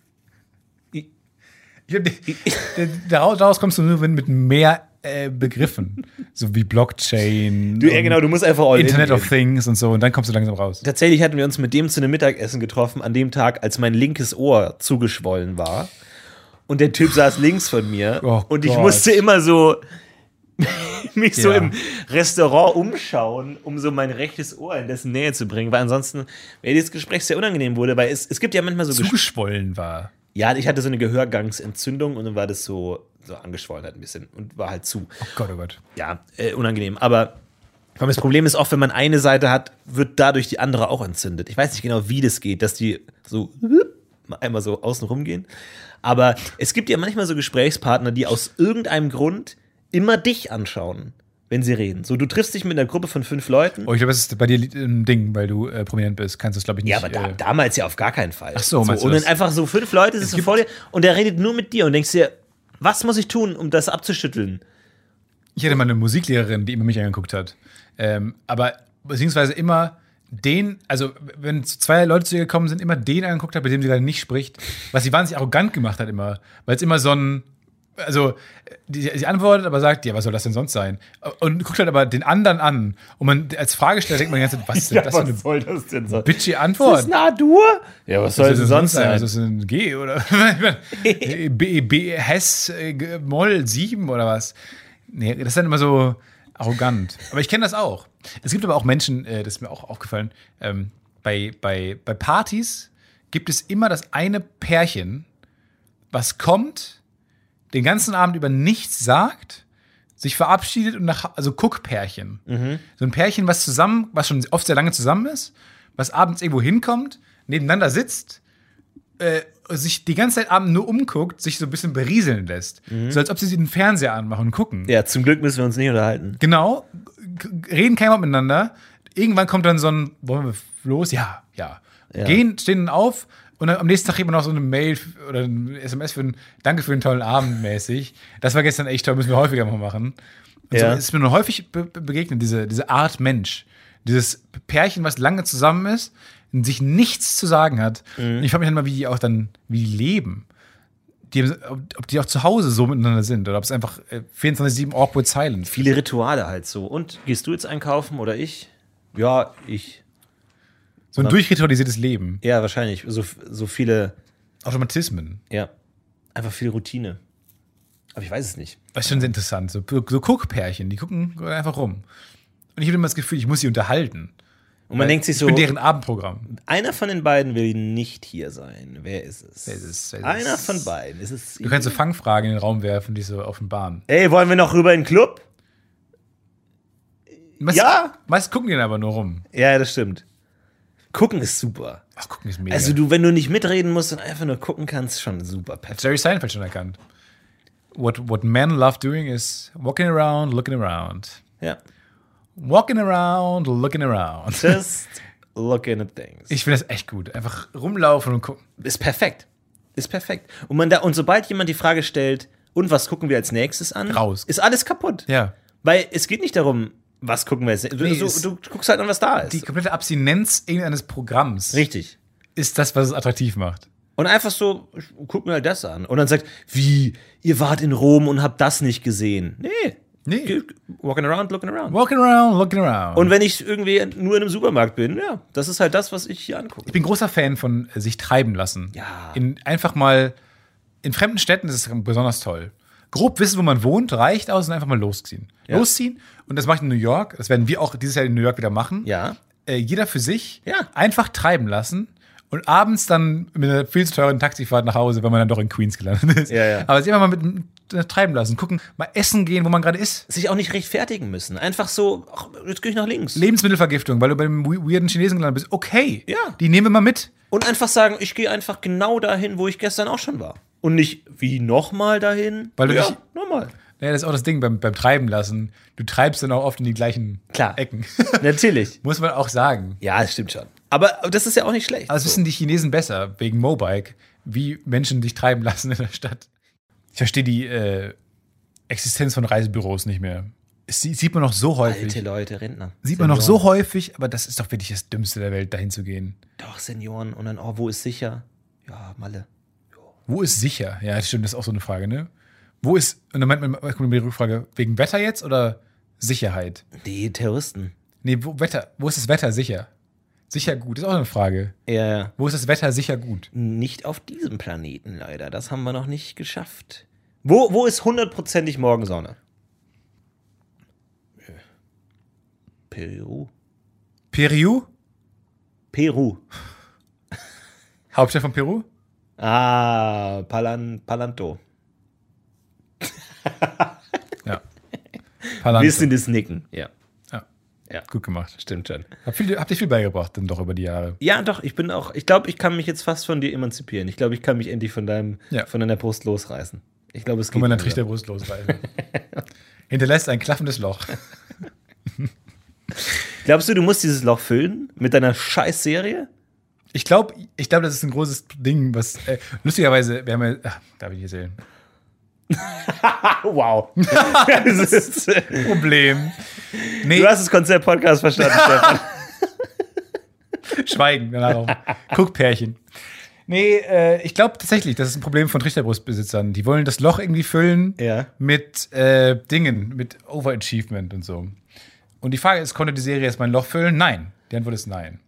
Daraus kommst du nur mit mehr Begriffen. So wie Blockchain. Genau, du musst einfach all Internet in of Things und so. Und dann kommst du langsam raus. Tatsächlich hatten wir uns mit dem zu einem Mittagessen getroffen, an dem Tag, als mein linkes Ohr zugeschwollen war. Und der Typ saß links von mir. Oh und ich Gott. musste immer so mich so im Restaurant umschauen, um so mein rechtes Ohr in dessen Nähe zu bringen. Weil ansonsten wäre dieses Gespräch sehr unangenehm wurde. Weil es gibt ja manchmal so Zugeschwollen war. Ja, ich hatte so eine Gehörgangsentzündung und dann war das so angeschwollen halt ein bisschen und war halt zu. Oh Gott, oh Gott. Ja, unangenehm. Aber das Problem ist oft, wenn man eine Seite hat, wird dadurch die andere auch entzündet. Ich weiß nicht genau, wie das geht, dass die so einmal so außen rumgehen. Aber es gibt ja manchmal so Gesprächspartner, die aus irgendeinem Grund immer dich anschauen, wenn sie reden. So, du triffst dich mit einer Gruppe von 5 Leuten. Oh, ich glaube, das ist bei dir ein Ding, weil du prominent bist. Kannst du das, glaube ich, nicht. Ja, aber damals ja auf gar keinen Fall. Ach so, meinst du und dann das? einfach so 5 Leute sitzen vor dir und der redet nur mit dir und denkst dir, was muss ich tun, um das abzuschütteln? Ich hatte mal eine Musiklehrerin, die immer mich angeguckt hat. Aber beziehungsweise immer also wenn zwei Leute zu ihr gekommen sind, immer den angeguckt hat, bei dem sie gerade nicht spricht, was sie wahnsinnig arrogant gemacht hat immer, weil es immer so ein, also sie antwortet, aber sagt, ja, was soll das denn sonst sein? Und guckt halt aber den anderen an. Und man als Fragesteller denkt man die ganze Zeit, was ist denn das für eine soll das denn sein? bitchy Antwort? Ist das Nadur? Ja, was soll das denn sonst sein? Ist das ein G oder Hess Moll 7 oder was? Nee, das ist dann immer so arrogant. Aber ich kenne das auch. Es gibt aber auch Menschen, das ist mir auch aufgefallen, bei Partys gibt es immer das eine Pärchen, was kommt, den ganzen Abend über nichts sagt, sich verabschiedet und also Guck-Pärchen. So ein Pärchen, was schon oft sehr lange zusammen ist, was abends irgendwo hinkommt, nebeneinander sitzt, sich die ganze Zeit abends nur umguckt, sich so ein bisschen berieseln lässt. So als ob sie den Fernseher anmachen und gucken. Ja, zum Glück müssen wir uns nicht unterhalten. Genau, reden kein Wort miteinander. Irgendwann kommt dann so ein, wollen wir los? Ja. Stehen dann auf und dann am nächsten Tag kriegt man noch so eine Mail oder ein SMS für ein Danke für den tollen Abend mäßig. Das war gestern echt toll, müssen wir häufiger mal machen. Und so ist mir nur häufig begegnet, diese Art Mensch. Dieses Pärchen, was lange zusammen ist und sich nichts zu sagen hat. Und ich frage mich dann mal, wie die leben. Ob die auch zu Hause so miteinander sind oder ob es einfach 24/7 awkward silent. Viele Rituale halt so. Und gehst du jetzt einkaufen oder ich? Ja, ich. So ein durchritualisiertes Leben. Ja, wahrscheinlich. So viele Automatismen. Ja. Einfach viel Routine. Aber ich weiß es nicht. Das ist schon sehr interessant. So Guckpärchen, die gucken einfach rum. Und ich habe immer das Gefühl, ich muss sie unterhalten. Und man denkt sich so, ich bin deren Abendprogramm. Einer von den beiden will nicht hier sein. Wer ist es? Einer von beiden. Ist es du kannst so Fangfragen in den Raum werfen, die so offenbaren. Ey, wollen wir noch rüber in den Club? Meist gucken die dann aber nur rum. Ja, das stimmt. Gucken ist super. Ach, gucken ist mega. Also wenn du nicht mitreden musst und einfach nur gucken kannst, schon super. Perfekt. Jerry Seinfeld schon erkannt. What men love doing is walking around, looking around. Ja. Walking around, looking around. Just looking at things. Ich finde das echt gut. Einfach rumlaufen und gucken. Ist perfekt. Und sobald jemand die Frage stellt, und was gucken wir als nächstes an? Raus. Ist alles kaputt. Ja. Weil es geht nicht darum, was gucken wir jetzt. Du guckst halt an, was da ist. Die komplette Abstinenz irgendeines Programms. Richtig. Ist das, was es attraktiv macht. Und einfach so, guck mir halt das an. Und dann sagt, wie, ihr wart in Rom und habt das nicht gesehen. Nee. Walking around, looking around. Walking around, looking around. Und wenn ich irgendwie nur in einem Supermarkt bin, ja, das ist halt das, was ich hier angucke. Ich bin großer Fan von sich treiben lassen. Ja. Einfach mal, in fremden Städten ist es besonders toll. Grob wissen, wo man wohnt, reicht aus und einfach mal losziehen. Ja. Losziehen. Und das mache ich in New York. Das werden wir auch dieses Jahr in New York wieder machen. Ja. Jeder für sich. Ja. Einfach treiben lassen. Und abends dann mit einer viel zu teuren Taxifahrt nach Hause, weil man dann doch in Queens gelandet ist. Ja. Aber sich einfach mal mit treiben lassen. Gucken, mal essen gehen, wo man gerade ist. Sich auch nicht rechtfertigen müssen. Einfach so, ach, jetzt gehe ich nach links. Lebensmittelvergiftung, weil du bei dem weirden Chinesen gelandet bist. Okay, Ja. Die nehmen wir mal mit. Und einfach sagen, ich gehe einfach genau dahin, wo ich gestern auch schon war. Und nicht, wie, nochmal dahin? Weil du ja, dich- nochmal. Ja, das ist auch das Ding beim Treiben lassen. Du treibst dann auch oft in die gleichen Klar. Ecken. Natürlich. Muss man auch sagen. Ja, das stimmt schon. Aber das ist ja auch nicht schlecht. Aber das wissen die Chinesen besser, wegen Mobike, wie Menschen sich treiben lassen in der Stadt. Ich verstehe die Existenz von Reisebüros nicht mehr. Es sieht man noch so häufig. Alte Leute, Rentner. Sieht man noch so häufig, aber das ist doch wirklich das Dümmste der Welt, dahin zu gehen. Doch, Senioren. Und dann, wo ist sicher? Ja, Malle. Wo ist sicher? Ja, das stimmt, das ist auch so eine Frage, ne? Wo ist, und dann meint man, kommt die Rückfrage, wegen Wetter jetzt oder Sicherheit? Die Terroristen. Nee, wo ist das Wetter sicher? Sicher gut, ist auch eine Frage. Ja. Wo ist das Wetter sicher gut? Nicht auf diesem Planeten leider. Das haben wir noch nicht geschafft. Wo ist 100%ig Morgensonne? Peru. Peru? Hauptstadt von Peru? Palanto. Ja. Palanto. Bisschen das Nicken, ja. Ja, gut gemacht. Stimmt schon. Habt ihr viel beigebracht, dann doch über die Jahre? Ja, doch, ich glaube, ich kann mich jetzt fast von dir emanzipieren. Ich glaube, ich kann mich endlich von deiner Brust losreißen. Ich glaube, es geht. Guck mal, dann mir kriegt so. der Brust losreißen. Hinterlässt ein klaffendes Loch. Glaubst du musst dieses Loch füllen mit deiner Scheiß-Serie? Ich glaube, das ist ein großes Ding, was lustigerweise, wir haben ja, darf ich nicht erzählen. Wow. Das ist, Problem. Nee, du hast das Konzept Podcast verstanden, Stefan. Schweigen danach auch. Guckpärchen. Nee, ich glaube tatsächlich, das ist ein Problem von Trichterbrustbesitzern. Die wollen das Loch irgendwie füllen mit Dingen, mit Overachievement und so. Und die Frage ist, konnte die Serie jetzt mein Loch füllen? Nein. Die Antwort ist nein.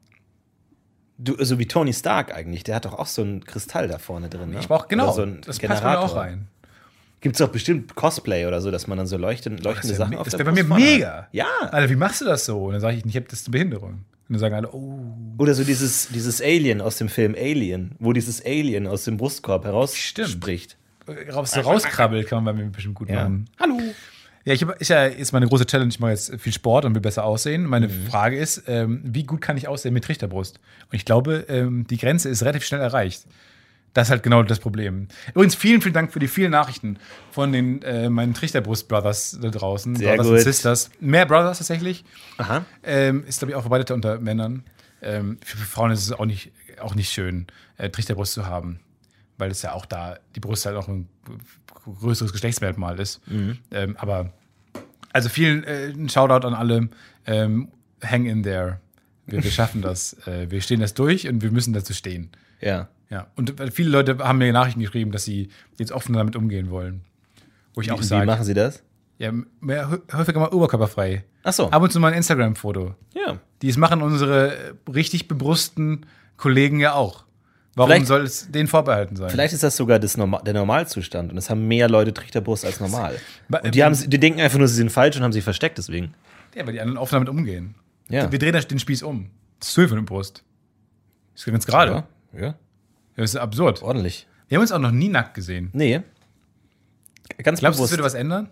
So wie Tony Stark eigentlich. Der hat doch auch so einen Kristall da vorne drin. Ne? Ich brauche genau, so einen das Generator. passt mir auch rein. Gibt es doch bestimmt Cosplay oder so, dass man dann so leuchtende Sachen auf das der wäre bei mir Brust mega. Ja. Alter, wie machst du das so? Und dann sage ich habe das eine Behinderung. Und dann sagen alle, oh. Oder so dieses Alien aus dem Film Alien, wo dieses Alien aus dem Brustkorb herausspricht. Rauskrabbelt kann man bei mir bestimmt gut machen. Hallo. Ja, ist ja jetzt meine große Challenge, ich mache jetzt viel Sport und will besser aussehen. Meine Frage ist, wie gut kann ich aussehen mit Trichterbrust? Und ich glaube, die Grenze ist relativ schnell erreicht. Das ist halt genau das Problem. Übrigens, vielen, vielen Dank für die vielen Nachrichten von den meinen Trichterbrust-Brothers da draußen. Sehr Brothers gut. und Sisters. Mehr Brothers tatsächlich. Aha. Ist, glaube ich, auch verbreitet unter Männern. Für Frauen ist es auch nicht schön, Trichterbrust zu haben. Weil es ja auch da, die Brust halt auch ein größeres Geschlechtsmerkmal ist. Aber, also vielen Shoutout an alle. Hang in there. Wir schaffen das. Wir stehen das durch und wir müssen dazu stehen. Ja. Ja, und viele Leute haben mir Nachrichten geschrieben, dass sie jetzt offen damit umgehen wollen. Wo ich auch sage. Wie machen sie das? Ja, häufiger mal oberkörperfrei. Ach so. Ab und zu mal ein Instagram-Foto. Ja. Das machen unsere richtig bebrussten Kollegen ja auch. Warum Vielleicht- soll es denen vorbehalten sein? Vielleicht ist das sogar der Normalzustand und es haben mehr Leute Trichterbrust als normal. Ba- Und die denken einfach nur, sie sind falsch und haben sie versteckt deswegen. Ja, weil die anderen offen damit umgehen. Ja. Wir drehen den Spieß um. Das ist zu viel von der Brust. Das ist ganz gerade. Ja. Das ist absurd. Ordentlich. Wir haben uns auch noch nie nackt gesehen. Nee. Ganz Glaubst du, das bewusst. würde was ändern?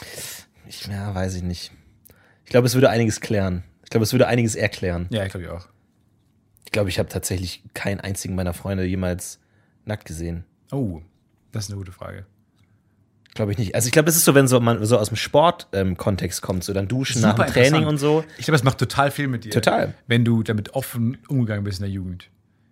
Ja, weiß ich nicht. Ich glaube, es würde einiges klären. Ich glaube, es würde einiges erklären. Ja, ich glaube auch. Ich glaube, ich habe tatsächlich keinen einzigen meiner Freunde jemals nackt gesehen. Oh, das ist eine gute Frage. Glaube ich nicht. Also ich glaube, es ist so, wenn man so aus dem Sport-Kontext kommt, so dann duschen nach Super dem Training interessant. und so. Ich glaube, das macht total viel mit dir. Total. Wenn du damit offen umgegangen bist in der Jugend.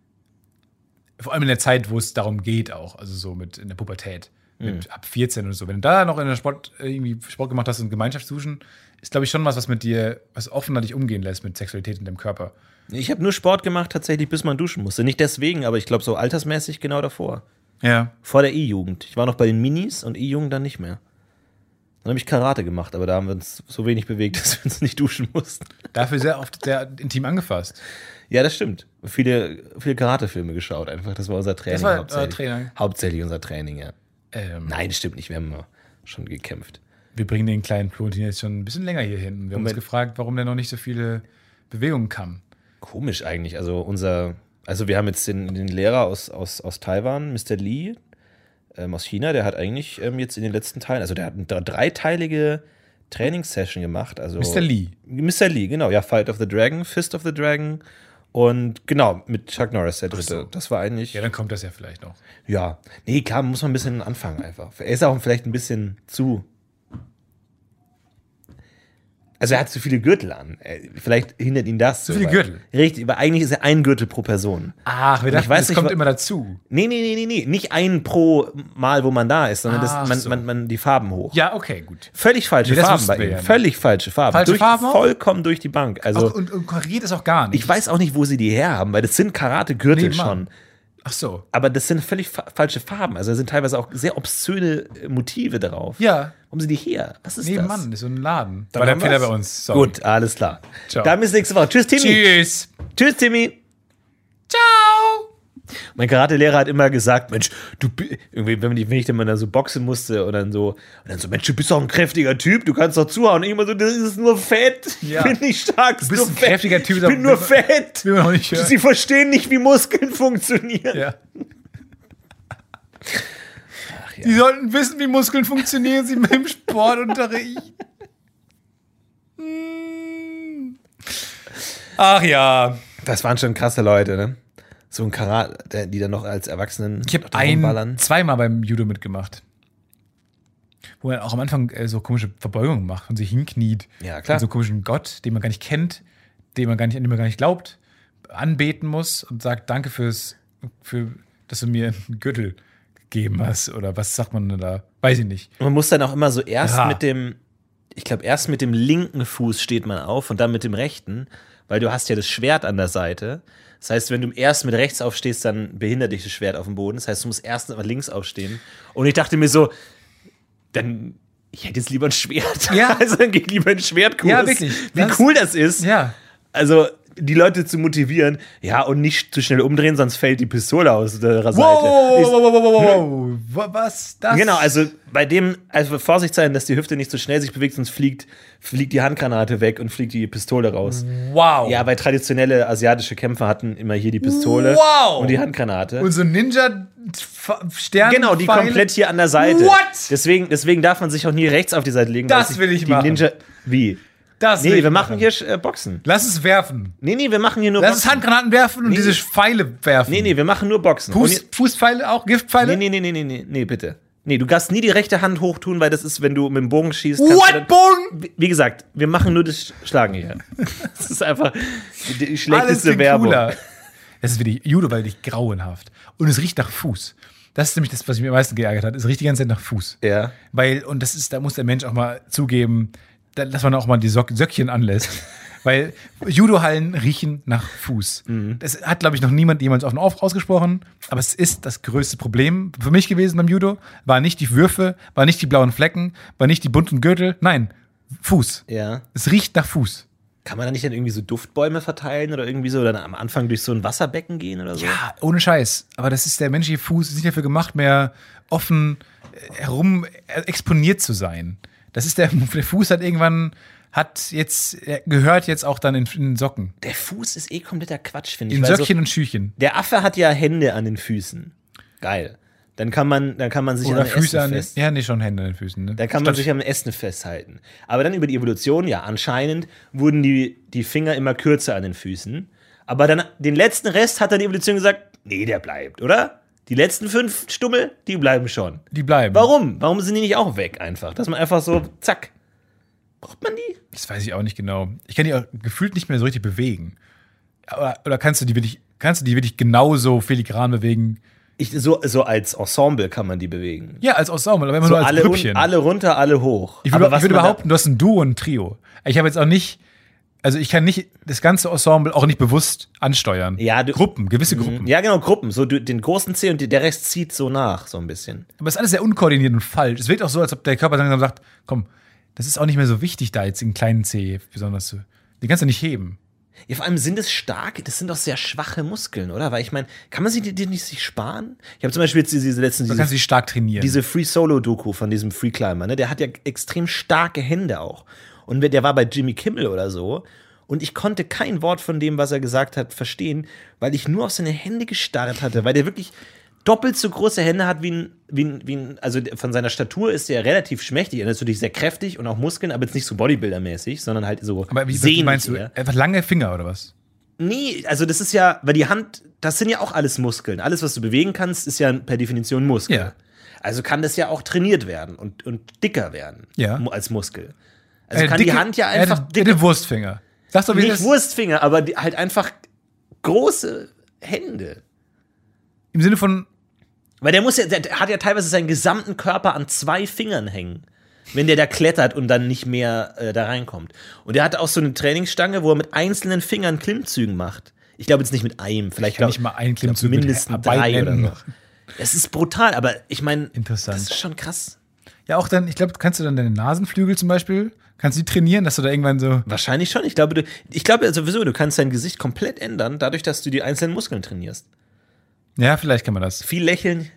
Vor allem in der Zeit, wo es darum geht auch, also so in der Pubertät, mit ab 14 und so. Wenn du da noch in der Sport gemacht hast und Gemeinschaftsduschen, ist, glaube ich, schon was mit dir, was offener dich umgehen lässt mit Sexualität in deinem Körper. Ich habe nur Sport gemacht, tatsächlich, bis man duschen musste. Nicht deswegen, aber ich glaube, so altersmäßig genau davor. Ja. Vor der E-Jugend. Ich war noch bei den Minis und E-Jugend dann nicht mehr. Dann habe ich Karate gemacht, aber da haben wir uns so wenig bewegt, dass wir uns nicht duschen mussten. Dafür sehr oft sehr intim angefasst. Ja, das stimmt. Viele Karate-Filme geschaut einfach. Das war unser Training. Das war hauptsächlich. Training. Hauptsächlich unser Training, ja. Nein, das stimmt nicht. Wir haben schon gekämpft. Wir bringen den kleinen Florentin jetzt schon ein bisschen länger hier hin. Wir haben uns gefragt, warum der noch nicht so viele Bewegungen kann. Komisch eigentlich. Also wir haben jetzt den Lehrer aus Taiwan, Mr. Lee, aus China, der hat eigentlich jetzt in den letzten Teilen, also der hat eine dreiteilige Trainingssession gemacht. Also Mr. Lee. Mr. Lee, genau. Ja, Fight of the Dragon, Fist of the Dragon und genau, mit Chuck Norris, der Dritte. so. Das war eigentlich. Ja, dann kommt das ja vielleicht noch. Ja. Nee, klar, muss man ein bisschen anfangen einfach. Er ist auch vielleicht ein bisschen zu. Also er hat zu viele Gürtel an. Vielleicht hindert ihn das. Zu viele Gürtel? Richtig, aber eigentlich ist er ein Gürtel pro Person. Ach, wir Und dachten, das kommt immer dazu. Nee. Nicht ein pro Mal, wo man da ist, sondern so. man die Farben hoch. Ja, okay, gut. Völlig falsche Nee, das Farben wussten bei wir ihm. ja nicht. Völlig falsche Farben. Falsche Farben auch? Vollkommen durch die Bank. Also Und korrigiert es auch gar nicht. ich weiß auch nicht, wo sie die herhaben, weil das sind Karate-Gürtel Nee, Mann. schon. Ach so. Aber das sind völlig falsche Farben. Also da sind teilweise auch sehr obszöne Motive drauf. Ja. Warum sind die hier? Was ist Nee, das? Mann, das ist so ein Laden. Dann War der haben Fehler wir's. bei uns. Sorry. Gut, alles klar. Ciao. Dann bis nächste Woche. Tschüss, Timmy. Tschüss. Tschüss, Timmy. Ciao. Mein Karate-Lehrer hat immer gesagt, Mensch, irgendwie, wenn ich dann mal da so boxen musste und dann so, Mensch, du bist doch ein kräftiger Typ, du kannst doch zuhauen. Und ich immer so, das ist nur Fett. Ja. Ich bin nicht stark, Du bist nur ein Fett. kräftiger Typ. Ich bin nur fett. Will man auch nicht hören. Sie verstehen nicht, wie Muskeln funktionieren. Ja. Die sollten wissen, wie Muskeln funktionieren, sie im Sportunterricht. Ach ja. Das waren schon krasse Leute, ne? So ein Karate, die dann noch als Erwachsenen Ich habe zweimal beim Judo mitgemacht. Wo er auch am Anfang so komische Verbeugungen macht und sich hinkniet. Ja, klar. Und so komischen Gott, den man gar nicht kennt, an den man gar nicht glaubt, anbeten muss und sagt, danke dass du mir einen Gürtel gegeben hast. Oder was sagt man denn da? Weiß ich nicht. Und man muss dann auch immer so erst Ja. mit dem ich glaube, erst mit dem linken Fuß steht man auf und dann mit dem rechten, weil du hast ja das Schwert an der Seite. Das heißt, wenn du erst mit rechts aufstehst, dann behindert dich das Schwert auf dem Boden. Das heißt, du musst erst mal links aufstehen. Und ich dachte mir so, ich hätte jetzt lieber ein Schwert. Ja. Also dann geh ich lieber ein Schwertkurs. Ja, wirklich. Wie cool das ist. Ja. Also die Leute zu motivieren, ja, und nicht zu schnell umdrehen, sonst fällt die Pistole aus der Seite. Wow. Was? Das? Genau, also bei dem, also Vorsicht sein, dass die Hüfte nicht so schnell sich bewegt, sonst fliegt die Handgranate weg und fliegt die Pistole raus. Wow. Ja, weil traditionelle asiatische Kämpfer hatten immer hier die Pistole und die Handgranate. Und so Ninja-Stern. Genau, die komplett hier an der Seite. What? Deswegen darf man sich auch nie rechts auf die Seite legen. Das will ich die machen. Ninja, wie? Nee, wir machen hier Boxen. Lass es werfen. Nee, wir machen hier nur Lass Boxen. es Handgranaten werfen und diese Pfeile werfen. Nee, wir machen nur Boxen. Fußpfeile auch? Giftpfeile? Nee, bitte. Nee, du darfst nie die rechte Hand hochtun, weil das ist, wenn du mit dem Bogen schießt. What, Bogen? Wie gesagt, wir machen nur das Schlagen hier. Das ist einfach die schlechteste Alles Werbung. Cooler. Das ist wirklich, Judo war wirklich grauenhaft. Und es riecht nach Fuß. Das ist nämlich das, was mich am meisten geärgert hat. Es riecht die ganze Zeit nach Fuß. Ja. Und da muss der Mensch auch mal zugeben, dass man auch mal die Söckchen anlässt. Weil Judohallen riechen nach Fuß. Das hat, glaube ich, noch niemand jemals offen ausgesprochen. Aber es ist das größte Problem für mich gewesen beim Judo. War nicht die Würfe, war nicht die blauen Flecken, war nicht die bunten Gürtel. Nein, Fuß. Ja. Es riecht nach Fuß. Kann man da nicht dann irgendwie so Duftbäume verteilen oder irgendwie so, oder am Anfang durch so ein Wasserbecken gehen oder so? Ja, ohne Scheiß. Aber das ist der menschliche Fuß, ist nicht dafür gemacht, mehr offen herum exponiert zu sein. Das ist der Fuß gehört jetzt auch dann in den Socken. Der Fuß ist kompletter Quatsch, finde ich. In Söckchen und Schüchen. Der Affe hat ja Hände an den Füßen. Geil. Dann kann man sich Oder an den Füße Ästen fest. Ja, nee, schon Hände an den Füßen. Ne? Da kann man sich am Ästen festhalten. Aber dann über die Evolution, ja, anscheinend wurden die Finger immer kürzer an den Füßen. Aber dann den letzten Rest hat dann die Evolution gesagt, nee, der bleibt, oder? Die letzten 5 Stummel, die bleiben schon. Die bleiben. Warum? Warum sind die nicht auch weg einfach? Dass man einfach so, zack. Braucht man die? Das weiß ich auch nicht genau. Ich kann die auch gefühlt nicht mehr so richtig bewegen. Oder kannst du die wirklich genauso filigran bewegen? So als Ensemble kann man die bewegen. Ja, als Ensemble, aber immer So nur als Grüppchen. alle runter, alle hoch. Ich würde behaupten, du hast ein Duo und ein Trio. Ich habe jetzt auch nicht, also ich kann nicht das ganze Ensemble auch nicht bewusst ansteuern. Ja, gewisse Gruppen. Ja, genau, Gruppen. So den großen C und der Rest zieht so nach, so ein bisschen. Aber es ist alles sehr unkoordiniert und falsch. Es wirkt auch so, als ob der Körper langsam sagt, komm, das ist auch nicht mehr so wichtig, da jetzt den kleinen C besonders zu. Den kannst du nicht heben. Ja, vor allem sind es das sind doch sehr schwache Muskeln, oder? Weil ich meine, kann man die nicht sich sparen? Ich habe zum Beispiel jetzt Du kannst sie stark trainieren. diese Free-Solo-Doku von diesem Free-Climber, ne? Der hat ja extrem starke Hände auch. Und der war bei Jimmy Kimmel oder so. Und ich konnte kein Wort von dem, was er gesagt hat, verstehen, weil ich nur auf seine Hände gestarrt hatte, weil der wirklich doppelt so große Hände hat wie ein, also von seiner Statur ist er relativ schmächtig, er ist natürlich sehr kräftig und auch Muskeln, aber jetzt nicht so Bodybuilder-mäßig, sondern halt so aber wie meinst du? eher. Einfach lange Finger oder was? Nee, also das ist ja, weil die Hand, das sind ja auch alles Muskeln. Alles, was du bewegen kannst, ist ja per Definition Muskel. Ja. Also kann das ja auch trainiert werden und dicker werden als Muskel. Also kann dicke, die Hand ja einfach dicke Wurstfinger. Sagst du, wie nicht das? Wurstfinger, aber halt einfach große Hände. Im Sinne von. Weil der hat ja teilweise seinen gesamten Körper an 2 Fingern hängen, wenn der da klettert und dann nicht mehr da reinkommt. Und der hat auch so eine Trainingsstange, wo er mit einzelnen Fingern Klimmzügen macht. Ich glaube jetzt nicht mit einem, vielleicht kann nicht mal einen Klimmzug mindestens 3 oder so. Es ist brutal, aber ich meine, das ist schon krass. Ja, auch dann, ich glaube, kannst du dann deine Nasenflügel zum Beispiel, kannst du die trainieren, dass du da irgendwann so. Wahrscheinlich schon. Ich glaube sowieso, du kannst dein Gesicht komplett ändern, dadurch, dass du die einzelnen Muskeln trainierst. Ja, vielleicht kann man das. Viel lächeln.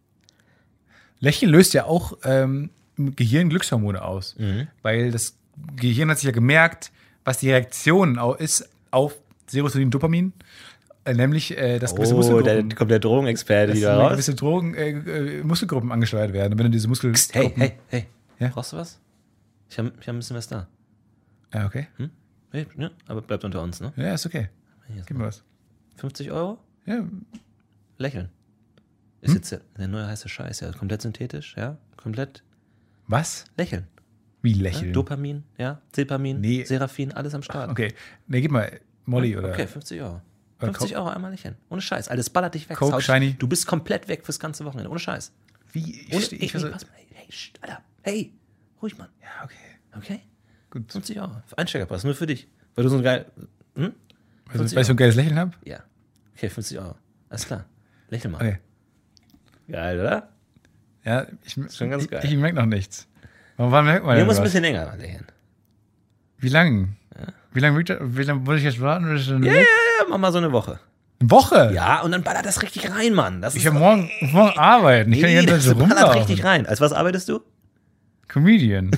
Lächeln löst ja auch im Gehirn Glückshormone aus. Weil das Gehirn hat sich ja gemerkt, was die Reaktion ist auf Serotonin, Dopamin. Nämlich, dass gewisse Muskelgruppen. Da kommt der Drogenexperte wieder raus. Gewisse Muskelgruppen angesteuert werden. Und wenn du diese Muskelgruppen. Hey. Ja? Brauchst du was? Ich hab ein bisschen was da. Ja, okay. Hey, ja, aber bleibt unter uns, ne? Ja, ist okay. Gib mir was. 50 Euro? Ja. Lächeln. Ist jetzt der neue heiße Scheiß, ja. Komplett synthetisch, ja. Komplett. Was? Lächeln. Wie lächeln? Ja? Dopamin, ja. Zilpamin, Nee. Seraphin, alles am Start. Okay. Nee, gib mal Molly oder. Okay, 50 Euro. Oder 50 Euro einmal lächeln. Ohne Scheiß. Alles ballert dich weg. Coke, Shiny. Du bist komplett weg fürs ganze Wochenende. Ohne Scheiß. Wie? Pass mal. Hey, Alter. Hey, ruhig, Mann. Ja, okay. Okay? Gut. 50 Euro. Einsteigerpass, nur für dich. Weil du so ein geil. Weil ich so ein geiles Lächeln habe? Ja. Okay, 50 Euro. Alles klar. Lächel mal. Okay. Geil, oder? Ja, Schon ganz geil. Ich merke noch nichts. Wann merkt man Hier denn muss ein was? bisschen länger lächeln. Wie lange? Wie lange muss ich jetzt warten? Ja, mach mal so eine Woche. Eine Woche? Ja, und dann ballert das richtig rein, Mann. Das Ich ist habe morgen arbeiten. Ich kann die ganze Zeit so ballert rumlaufen. richtig rein. Als was arbeitest du? Comedian.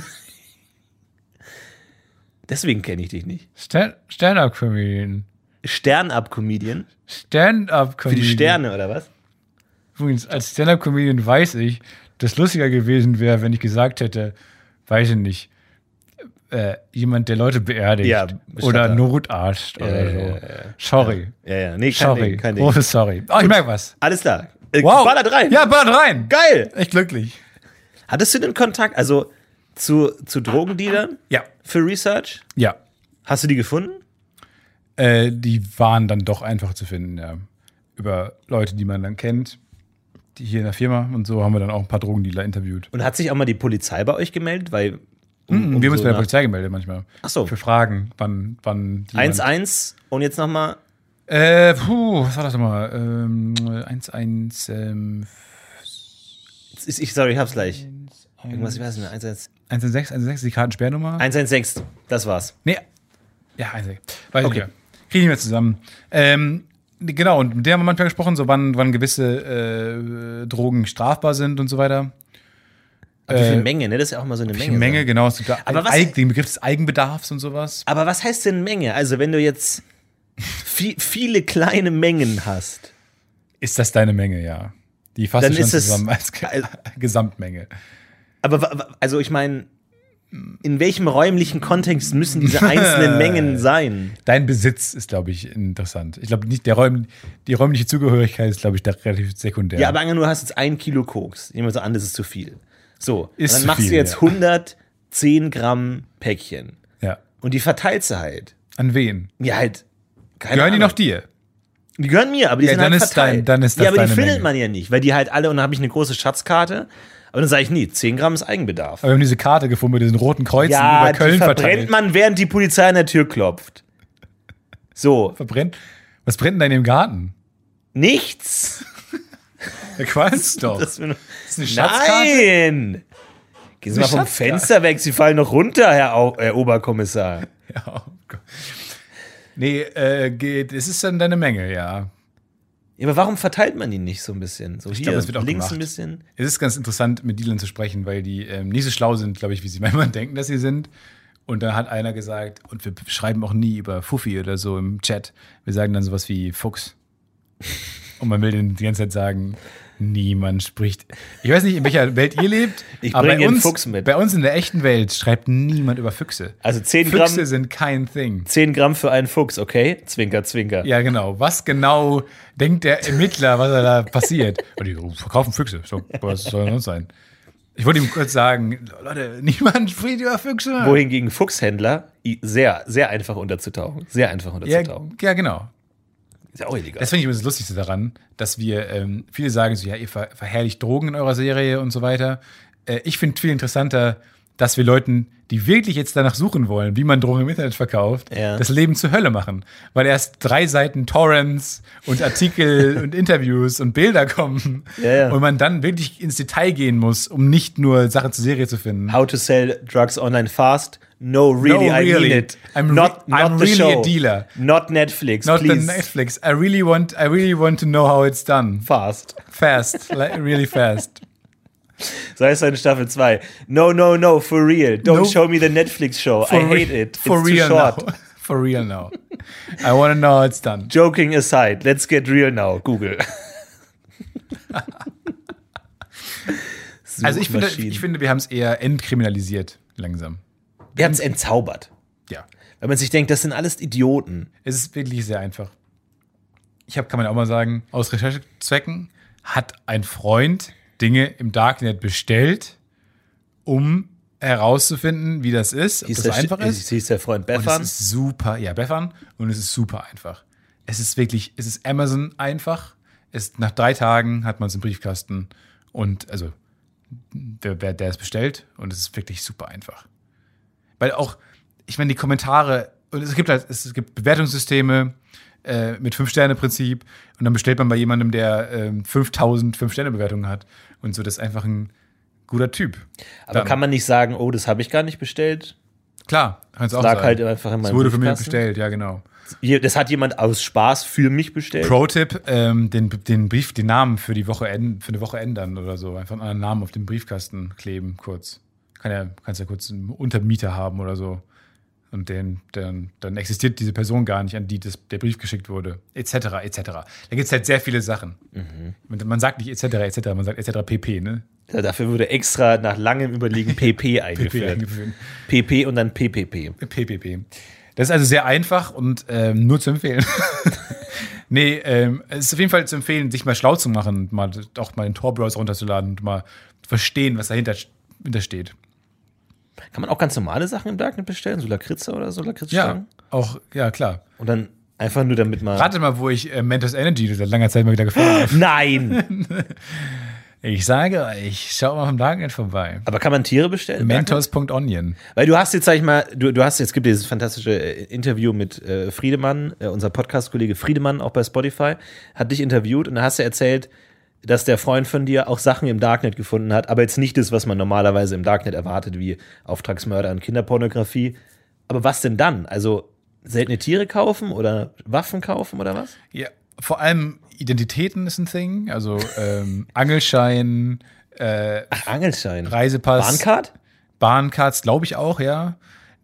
Deswegen kenne ich dich nicht. Stand-up-Comedian. Stern-up-Comedian? Für Stand-up-Comedian. die Sterne, oder was? Übrigens, als Stand-up-Comedian weiß ich, dass lustiger gewesen wäre, wenn ich gesagt hätte, weiß ich nicht, jemand, der Leute beerdigt. Ja, oder Bestatter. Notarzt oder so. Sorry. Ja. Nee, kein Sorry. Ding, kein Ding. Großes Sorry. Oh, ich merke was. Alles klar. Wow. Ballert rein. Ja, ballert rein. Geil. Echt glücklich. Hattest du den Kontakt, also zu Drogendealern Ja. für Research? Ja. Hast du die gefunden? Die waren dann doch einfach zu finden, ja. Über Leute, die man dann kennt, die hier in der Firma und so haben wir dann auch ein paar Drogendealer interviewt. Und hat sich auch mal die Polizei bei euch gemeldet? Weil, Wir haben uns so bei der nach- Polizei gemeldet manchmal. Ach so. Für Fragen, wann 1-1 und jetzt nochmal. Was war das nochmal? 1-1, Sorry, ich hab's gleich. Irgendwas, ich weiß nicht mehr. 1-1. 116, die Kartensperrnummer? 116, das war's. Nee. Ja, 116. Weiß Okay. ich nicht mehr. Kriege ich nicht mehr zusammen. Genau, und mit der haben wir manchmal gesprochen, so wann gewisse Drogen strafbar sind und so weiter. Wie viel Menge, ne? Das ist ja auch mal so eine Wie Menge. viel Menge, genau. Es gibt da Aber was- den Begriff des Eigenbedarfs und sowas. Aber was heißt denn Menge? Also, wenn du jetzt viele kleine Mengen hast, Ist das deine Menge, ja. Die fasst Dann du schon ist es- zusammen als Gesamtmenge. aber also ich meine, in welchem räumlichen Kontext müssen diese einzelnen Mengen sein? Dein Besitz ist, glaube ich, interessant. Ich glaube nicht, die räumliche Zugehörigkeit ist, glaube ich, da relativ sekundär. Ja, aber angenommen, du hast jetzt 1 Kilo Koks. Nehmen wir so an, das ist zu viel. So, Ist dann zu machst viel, du jetzt ja. 110 Gramm Päckchen. Ja. Und die verteilst du halt. An wen? Ja, halt. Keine Gehören die Ahnung. noch dir? Die gehören mir, aber die Ja, sind dann halt ist verteilt. dann ist das ja, aber die deine findet Menge. man ja nicht, weil die halt alle, und dann habe ich eine große Schatzkarte. Aber dann sage ich nie, 10 Gramm ist Eigenbedarf. Aber wir haben diese Karte gefunden mit diesen roten Kreuzen Ja, über Köln die verbrennt verteilt. man, während die Polizei an der Tür klopft. So, Verbrennt? Was brennt denn da in dem Garten? nichts. Der Qualms doch. Das ist eine Schatzkarte? Nein! Gehen Sie mal vom Schatzkarte. Fenster weg, Sie fallen noch runter, Herr Oberkommissar. Ja, oh Gott. Nee, es ist dann deine Menge, ja. Ja, aber warum verteilt man die nicht so ein bisschen? So Ich hier, glaube, das wird auch links gemacht. ein bisschen. Es ist ganz interessant, mit Dealern zu sprechen, weil die nicht so schlau sind, glaube ich, wie sie manchmal denken, dass sie sind. Und dann hat einer gesagt, und wir schreiben auch nie über Fuffi oder so im Chat. Wir sagen dann sowas wie Fuchs. Und man will denen die ganze Zeit sagen, niemand spricht. Ich weiß nicht, in welcher Welt ihr lebt, Ich aber bringe bei einen uns, Fuchs mit. bei uns in der echten Welt schreibt niemand über Füchse. Also 10 Füchse Gramm, sind kein Thing. 10 Gramm für einen Fuchs, okay? Zwinker, zwinker. Ja, genau. Was genau denkt der Ermittler, was da passiert? Und die verkaufen Füchse. So, was soll sonst sein? Ich wollte ihm kurz sagen, Leute, niemand spricht über Füchse. Wohingegen Fuchshändler sehr, sehr einfach unterzutauchen. Sehr einfach Ja, unterzutauchen. ja, genau. Ist ja auch illegal. Das finde ich immer das Lustigste daran, dass wir, viele sagen so, ja, ihr verherrlicht Drogen in eurer Serie und so weiter. Ich finde viel interessanter, dass wir Leuten, die wirklich jetzt danach suchen wollen, wie man Drogen im Internet verkauft, Ja. das Leben zur Hölle machen. Weil erst 3 Seiten Torrents und Artikel und Interviews und Bilder kommen Ja. und man dann wirklich ins Detail gehen muss, um nicht nur Sachen zur Serie zu finden. How to sell drugs online fast? No, really, No, I really. mean it. I'm not the really show. a dealer. Not Netflix, Not please. the Netflix. I really want to know how it's done. Fast. Fast, like really fast. So heißt es in Staffel 2. No, for real. Don't No. show me the Netflix show. I hate it. For It's real too short. now. For real now. I want to know how it's done. Joking aside, let's get real now. Google. Also ich Suchmaschinen. finde, wir haben es eher entkriminalisiert, langsam. Wir haben es entzaubert. Ja. Weil man sich denkt, das sind alles Idioten. Es ist wirklich sehr einfach. Kann man auch mal sagen, aus Recherchezwecken hat ein Freund Dinge im Darknet bestellt, um herauszufinden, wie das ist, ob das einfach ist. Hieß der Freund Und Befan. es ist super, ja, Befan, und es ist super einfach. Es ist Amazon einfach. Nach 3 Tagen hat man es im Briefkasten und der es bestellt und es ist wirklich super einfach. Weil auch ich meine, die Kommentare, und es gibt Bewertungssysteme mit 5-Sterne-Prinzip und dann bestellt man bei jemandem, der 5000 5-Sterne-Bewertungen hat und so, das ist einfach ein guter Typ. Aber dann kann man nicht sagen, oh, das habe ich gar nicht bestellt? Klar, kannst du auch lag sagen. Halt einfach in meinem das wurde für mich bestellt, ja genau. Das hat jemand aus Spaß für mich bestellt? Pro-Tipp, den Namen für eine Woche ändern oder so. Einfach einen anderen Namen auf den Briefkasten kleben, kurz. Kannst ja kurz einen Untermieter haben oder so. Und dann existiert diese Person gar nicht, an die der Brief geschickt wurde, etc., etc. Da gibt es halt sehr viele Sachen. Man sagt nicht etc., etc., man sagt etc. pp, ne? Ja, dafür wurde extra nach langem Überlegen PP eingeführt. PP und dann PPP. PPP. Das ist also sehr einfach und nur zu empfehlen. Nee, es ist auf jeden Fall zu empfehlen, sich mal schlau zu machen, auch mal den Tor-Browser runterzuladen und mal verstehen, was dahinter steht. Kann man auch ganz normale Sachen im Darknet bestellen? So Lakritze oder so? Lakritzstangen? Ja, klar. Und dann einfach nur damit mal... Rate mal, wo ich Mentos Energy seit langer Zeit mal wieder gefahren habe. Nein! Ich sage euch, schaut mal vom Darknet vorbei. Aber kann man Tiere bestellen? Mentos.onion. Weil du hast jetzt, sag ich mal, es gibt dieses fantastische Interview mit Friedemann, unser Podcast-Kollege Friedemann, auch bei Spotify, hat dich interviewt und da hast du erzählt, dass der Freund von dir auch Sachen im Darknet gefunden hat, aber jetzt nicht das, was man normalerweise im Darknet erwartet, wie Auftragsmörder und Kinderpornografie. Aber was denn dann? Also seltene Tiere kaufen oder Waffen kaufen oder was? Ja, vor allem Identitäten ist ein Thing, also Angelschein, Angelschein, Reisepass, Bahncard? Bahncards, glaube ich auch, ja.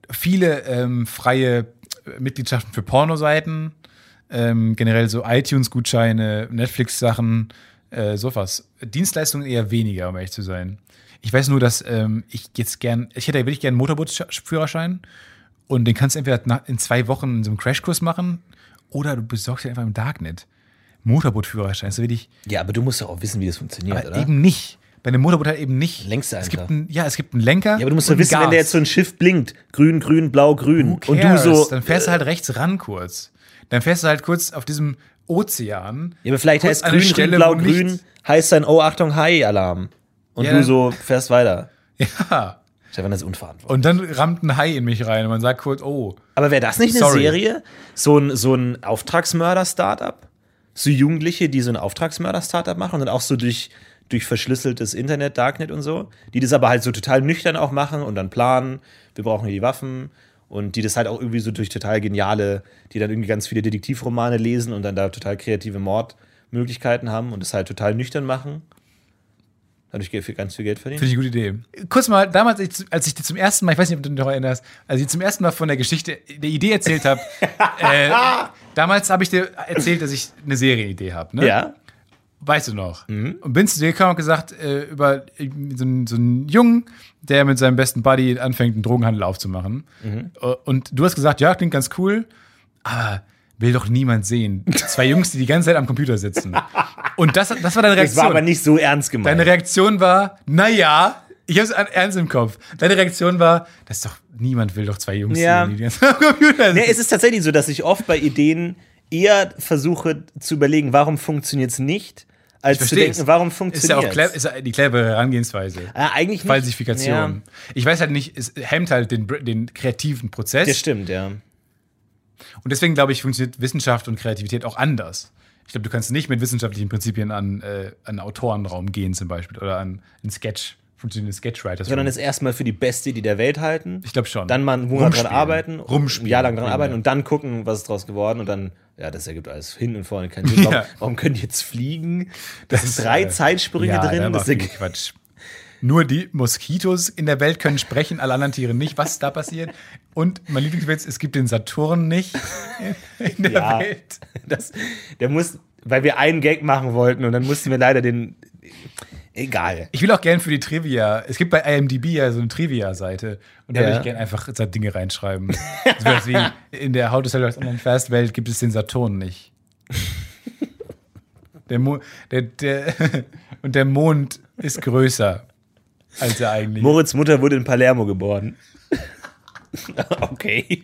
Viele freie Mitgliedschaften für Pornoseiten, generell so iTunes-Gutscheine, Netflix-Sachen, sowas. Dienstleistungen eher weniger, um ehrlich zu sein. Ich weiß nur, dass ich hätte wirklich gerne einen Motorbootführerschein und den kannst du entweder in 2 Wochen in so einem Crashkurs machen oder du besorgst dir einfach im Darknet. Motorbootführerschein, ist wirklich. Ja, aber du musst doch auch wissen, wie das funktioniert, aber oder? Eben nicht. Bei einem Motorboot halt eben nicht. Längst einfach. Es gibt einen Lenker. Ja, aber du musst doch wissen, wenn der jetzt so ein Schiff blinkt, grün, grün, blau, grün. Und du so. Dann fährst du halt rechts ran kurz. Dann fährst du halt kurz auf diesem Ozean. Ja, aber vielleicht heißt grün, grün, blau, grün, heißt dann, oh, Achtung, Hai-Alarm. Und ja, du so fährst weiter. Ja. Stefan, das ist unverantwortlich. Und dann rammt ein Hai in mich rein und man sagt kurz, oh. Aber wäre das nicht eine Serie? So ein Auftragsmörder-Startup? So Jugendliche, die so ein Auftragsmörder-Startup machen und dann auch so durch verschlüsseltes Internet, Darknet und so, die das aber halt so total nüchtern auch machen und dann planen, wir brauchen hier die Waffen und die das halt auch irgendwie so durch total geniale, die dann irgendwie ganz viele Detektivromane lesen und dann da total kreative Mordmöglichkeiten haben und das halt total nüchtern machen. Dadurch ganz viel Geld verdienen. Finde ich eine gute Idee. Kurz mal, damals, als ich dir zum ersten Mal, ich weiß nicht, ob du dich noch erinnerst, als ich zum ersten Mal von der Idee erzählt habe, damals habe ich dir erzählt, dass ich eine Serienidee habe, ne? Ja. Weißt du noch? Und bin zu dir gekommen und gesagt, über so einen Jungen, der mit seinem besten Buddy anfängt, einen Drogenhandel aufzumachen. Und du hast gesagt, ja, klingt ganz cool, aber will doch niemand sehen. 2 Jungs, die ganze Zeit am Computer sitzen. Und das war deine Reaktion. Das war aber nicht so ernst gemeint. Deine Reaktion war, naja, ich hab's ernst im Kopf. Deine Reaktion war, niemand will doch 2 Jungs sehen, die ganze Zeit am Computer sitzen. Ja, es ist tatsächlich so, dass ich oft bei Ideen eher versuche zu überlegen, warum funktioniert es nicht, als zu denken, warum funktioniert es. Ist ja die clevere Herangehensweise. Eigentlich nicht. Falsifikation. Ja. Ich weiß halt nicht, es hemmt halt den kreativen Prozess. Das stimmt, ja. Und deswegen, glaube ich, funktioniert Wissenschaft und Kreativität auch anders. Ich glaube, du kannst nicht mit wissenschaftlichen Prinzipien an Autorenraum gehen zum Beispiel oder an einen Sketch, funktionierende Sketchwriter. Sondern es erstmal für die beste Idee der Welt halten. Ich glaube schon. Dann mal einen Monat dran arbeiten. Rumspielen. Ein Jahr lang dran arbeiten und dann gucken, was ist draus geworden und dann, ja, das ergibt alles hin und vorne keinen Sinn. Warum können die jetzt fliegen? Das sind 3 Zeitsprünge drin. Das ist Quatsch. Nur die Moskitos in der Welt können sprechen, alle anderen Tiere nicht. Was ist da passiert? Und mein Lieblingswitz, es gibt den Saturn nicht in der Welt. Der muss, weil wir einen Gag machen wollten und dann mussten wir leider den. Egal. Ich will auch gerne für die Trivia. Es gibt bei IMDb ja so eine Trivia-Seite. Und da würde ich gerne einfach Dinge reinschreiben. Das wie in der How to Sell Drugs Online Fast Welt gibt es den Saturn nicht. Und der Mond ist größer als er eigentlich. Moritz' Mutter wurde in Palermo geboren. Okay.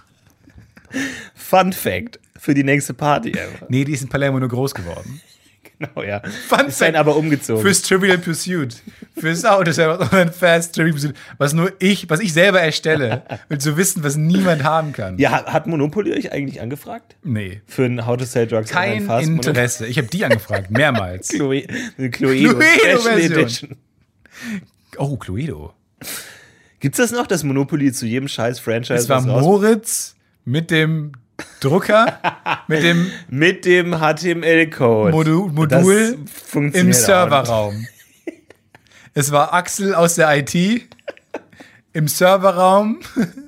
Fun Fact für die nächste Party. Nee, die ist in Palermo nur groß geworden. Oh ja. Fun Ist dann Fact. aber umgezogen. Fürs Trivial Pursuit. Fürs Auto ist einfach ein Fast Trivial Pursuit. Was ich selber erstelle. Und zu wissen, was niemand haben kann. Ja, hat Monopoly euch eigentlich angefragt? Nee. Für ein How to Sell Drugs Kein Online Fast Interesse. Ich habe die angefragt, mehrmals. Eine Cluedo Special Edition. Oh, Cluedo. Gibt's das noch, das Monopoly zu jedem scheiß Franchise? Es war Moritz mit dem Drucker, mit dem HTML-Code. Modul im Serverraum. Es war Axel aus der IT im Serverraum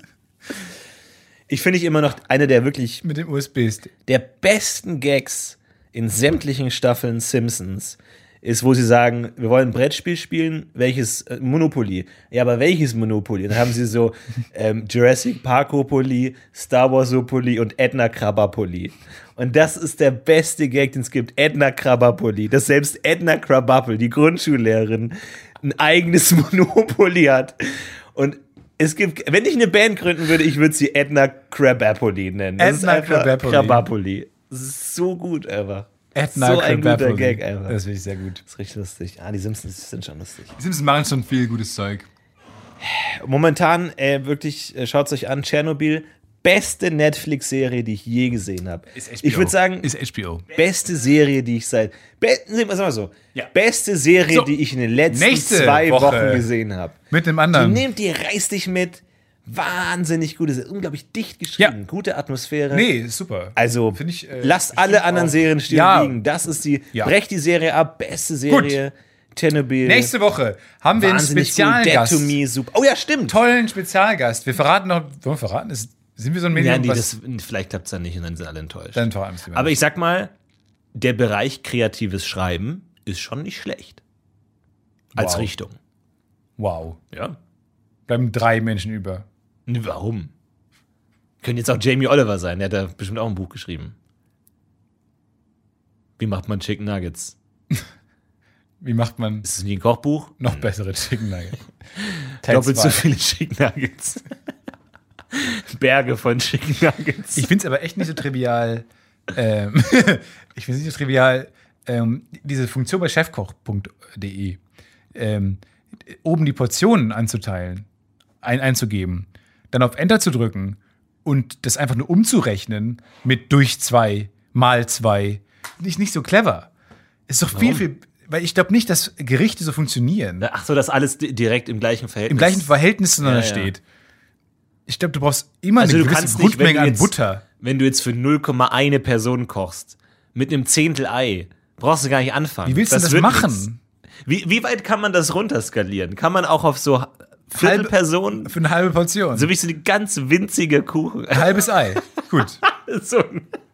Ich finde immer noch eine der wirklich mit dem USB-Stick. der besten Gags in sämtlichen Staffeln Simpsons ist, wo sie sagen, wir wollen ein Brettspiel spielen, welches Monopoly. Ja, aber welches Monopoly? Dann haben sie so Jurassic Parkopoly, Star Warsopoly und Edna Krabapoly. Und das ist der beste Gag, den es gibt. Edna Krabapoly. Dass selbst Edna Krabappel, die Grundschullehrerin, ein eigenes Monopoly hat. Und es gibt, wenn ich eine Band gründen würde, ich würde sie Edna Krabapoly nennen. Das ist einfach Krabapoly. Das ist so gut einfach. Edna so ein Krabappel. guter Gag einfach. Das finde ich sehr gut. Das ist richtig lustig. Die Simpsons sind schon lustig. Die Simpsons machen schon viel gutes Zeug. Momentan wirklich, schaut es euch an, Tschernobyl, beste Netflix-Serie, die ich je gesehen habe. Ich würde sagen, ist HBO. beste Serie, die ich seit, sagen wir mal so, Ja. beste Serie, So, die ich in den letzten nächste 2 Woche Wochen gesehen habe. Mit dem anderen. Die reißt dich mit. Wahnsinnig gut. Ist unglaublich dicht geschrieben. Ja. Gute Atmosphäre. Nee, ist super. Also, Finde ich, lasst alle anderen Serien stehen Ja. liegen. Das ist die, Ja. brecht die Serie ab. Beste Serie. Tschernobyl. Nächste Woche haben wir einen Wahnsinnig gut. Spezialgast. Dead to Me, super. Oh ja, stimmt. Tollen Spezialgast. Wir verraten noch. Wollen wir verraten? Sind wir so ein Medium? Ja, nee, was vielleicht klappt es dann nicht und dann sind alle enttäuscht. dann vor allem ist Aber ich sag mal, der Bereich kreatives Schreiben ist schon nicht schlecht. Als Wow. Richtung. Wow. Ja. Bleiben 3 Menschen über. Warum? Könnte jetzt auch Jamie Oliver sein, der hat da bestimmt auch ein Buch geschrieben. Wie macht man Chicken Nuggets? Wie macht man Ist es wie ein Kochbuch? noch bessere Chicken Nuggets? Doppelt zwei. so viele Chicken Nuggets. Berge von Chicken Nuggets. Ich finde es aber echt nicht so trivial. Ich finde es nicht so trivial, diese Funktion bei chefkoch.de oben die Portionen anzuteilen, einzugeben, dann auf Enter zu drücken und das einfach nur umzurechnen mit durch 2 mal 2. Nicht so clever. Ist doch viel, weil ich glaube nicht, dass Gerichte so funktionieren. Ach so, dass alles direkt im gleichen Verhältnis. Im gleichen Verhältnis zueinander Ja, ja. steht. Ich glaube, du brauchst immer Also eine du gewisse kannst nicht, Grundmenge an Butter. Wenn du jetzt für 0,1 Person kochst, mit einem Zehntel Ei, brauchst du gar nicht anfangen. Wie willst du das wird machen? nichts. Wie weit kann man das runterskalieren? Kann man auch auf so Viertelpersonen, Für eine halbe Portion. so wie so eine ganz winzige Kuchen, Ein halbes Ei. Gut. so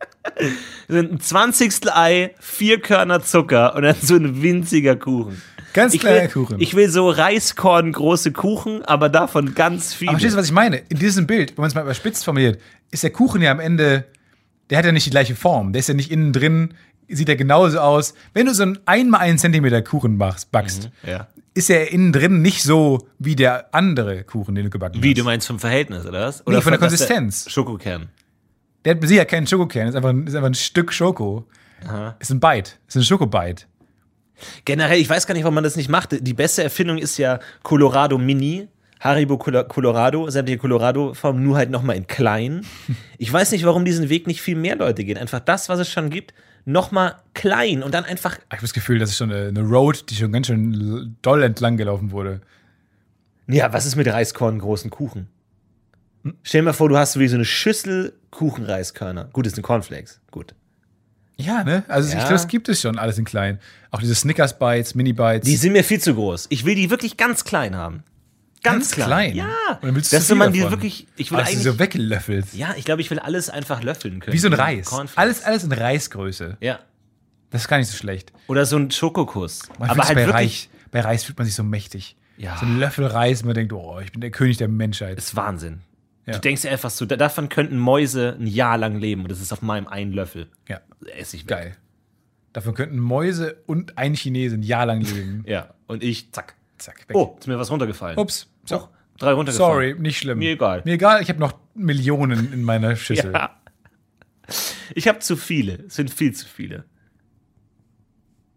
ein 20. Ei, 4 Körner Zucker und dann so ein winziger Kuchen. Ganz Ich kleiner will, Kuchen. ich will so Reiskorn große Kuchen, aber davon ganz viele. Aber verstehst du, was ich meine? In diesem Bild, wenn man es mal überspitzt formuliert, ist der Kuchen ja am Ende, der hat ja nicht die gleiche Form. Der ist ja nicht innen drin, sieht er genauso aus. Wenn du so einen 1x1 Zentimeter Kuchen backst, Ja. ist er innen drin nicht so wie der andere Kuchen, den du gebacken Wie, hast. du meinst vom Verhältnis, oder was? Nee, von der dass Konsistenz. Schokokern. Der hat sicher keinen Schokokern, ist einfach ein Stück Schoko. Ist ein Bite, ist ein Schokobite. Generell, ich weiß gar nicht, warum man das nicht macht. Die beste Erfindung ist ja Colorado Mini, Haribo Colorado, sämtliche Colorado-Formen, nur halt nochmal in klein. Ich weiß nicht, warum diesen Weg nicht viel mehr Leute gehen. Einfach das, was es schon gibt, nochmal klein und dann einfach. Ich habe das Gefühl, das ist schon eine Road, die schon ganz schön doll entlang gelaufen wurde. Ja, was ist mit Reiskorn großen Kuchen? Stell dir mal vor, du hast so wie so eine Schüssel Kuchenreiskörner. Gut, das sind Cornflakes. Gut. Ja, ne? Also ich Ja. glaube, das gibt es schon alles in klein. Auch diese Snickers-Bites, Mini-Bites. Die sind mir viel zu groß. Ich will die wirklich ganz klein haben. Ganz klein. Ja. Und dann willst du Dass zu viel man die davon. wirklich. Ich will Aber dass du eigentlich. so weggelöffelt. Ja, ich glaube, ich will alles einfach löffeln können. Wie so ein Reis. Cornflakes. Alles in Reisgröße. Ja. Das ist gar nicht so schlecht. Oder so ein Schokokuss. Man Aber fühlt halt sich wirklich. bei Reis fühlt man sich so mächtig. Ja. So ein Löffel Reis, man denkt, oh, ich bin der König der Menschheit. Ist Wahnsinn. Ja. Du denkst dir einfach so, davon könnten Mäuse ein Jahr lang leben und das ist auf meinem einen Löffel. Ja, Ess ich weg. geil. Davon könnten Mäuse und ein Chinese ein Jahr lang leben. Ja. Und ich, zack. Zack, weg. Oh, ist mir was runtergefallen. Ups. So, 3 runtergefallen. Sorry, nicht schlimm. Mir egal. Mir egal, ich habe noch Millionen in meiner Schüssel. Ja. Ich habe zu viele. Es sind viel zu viele.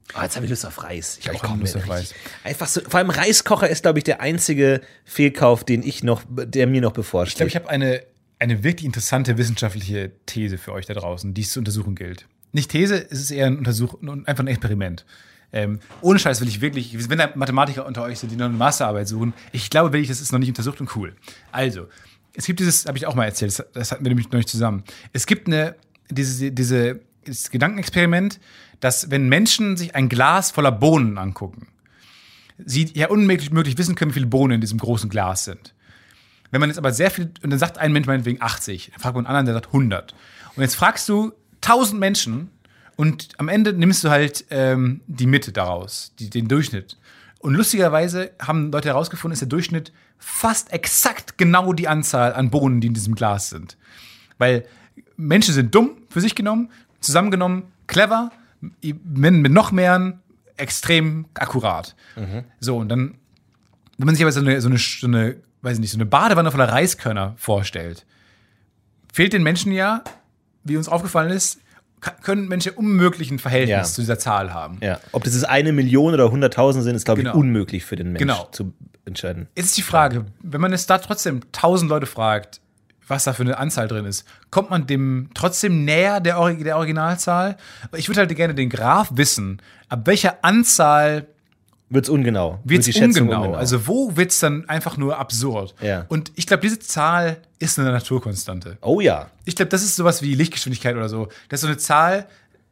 Oh, jetzt habe ich Lust auf Reis. Ich auch Lust auf Reis. Einfach so, vor allem Reiskocher ist, glaube ich, der einzige Fehlkauf, der mir noch bevorsteht. Ich glaube, ich habe eine wirklich interessante wissenschaftliche These für euch da draußen, die es zu untersuchen gilt. Nicht These, es ist eher einfach ein Experiment. Ohne Scheiß will ich wirklich, wenn da Mathematiker unter euch sind, die noch eine Masterarbeit suchen, ich glaube wirklich, das ist noch nicht untersucht und cool. Also, es gibt dieses, habe ich auch mal erzählt, das hatten wir nämlich noch nicht zusammen. Es gibt dieses Gedankenexperiment, dass wenn Menschen sich ein Glas voller Bohnen angucken, sie ja unmöglich wissen können, wie viele Bohnen in diesem großen Glas sind. Wenn man jetzt aber sehr viel, und dann sagt ein Mensch meinetwegen 80, dann fragt man einen anderen, der sagt 100. Und jetzt fragst du 1000 Menschen und am Ende nimmst du halt die Mitte daraus, den Durchschnitt. Und lustigerweise haben Leute herausgefunden, ist der Durchschnitt fast exakt genau die Anzahl an Bohnen, die in diesem Glas sind. Weil Menschen sind dumm, für sich genommen, zusammengenommen, clever, mit noch mehr extrem akkurat. So, und dann, wenn man sich aber so eine weiß nicht, so eine Badewanne voller Reiskörner vorstellt, fehlt den Menschen ja, wie uns aufgefallen ist, können Menschen unmöglich ein Verhältnis zu dieser Zahl haben. Ja. Ob das ist 1 Million oder 100.000 sind, ist, glaube ich, unmöglich für den Menschen zu entscheiden. Jetzt ist die Frage, wenn man es da trotzdem 1000 Leute fragt, was da für eine Anzahl drin ist, kommt man dem trotzdem näher der Originalzahl? Ich würde halt gerne den Graph wissen, ab welcher Anzahl wird es ungenau. Also wo wird es dann einfach nur absurd? Ja. Und ich glaube, diese Zahl ist eine Naturkonstante. Oh ja. Ich glaube, das ist sowas wie Lichtgeschwindigkeit oder so. Das ist so eine Zahl,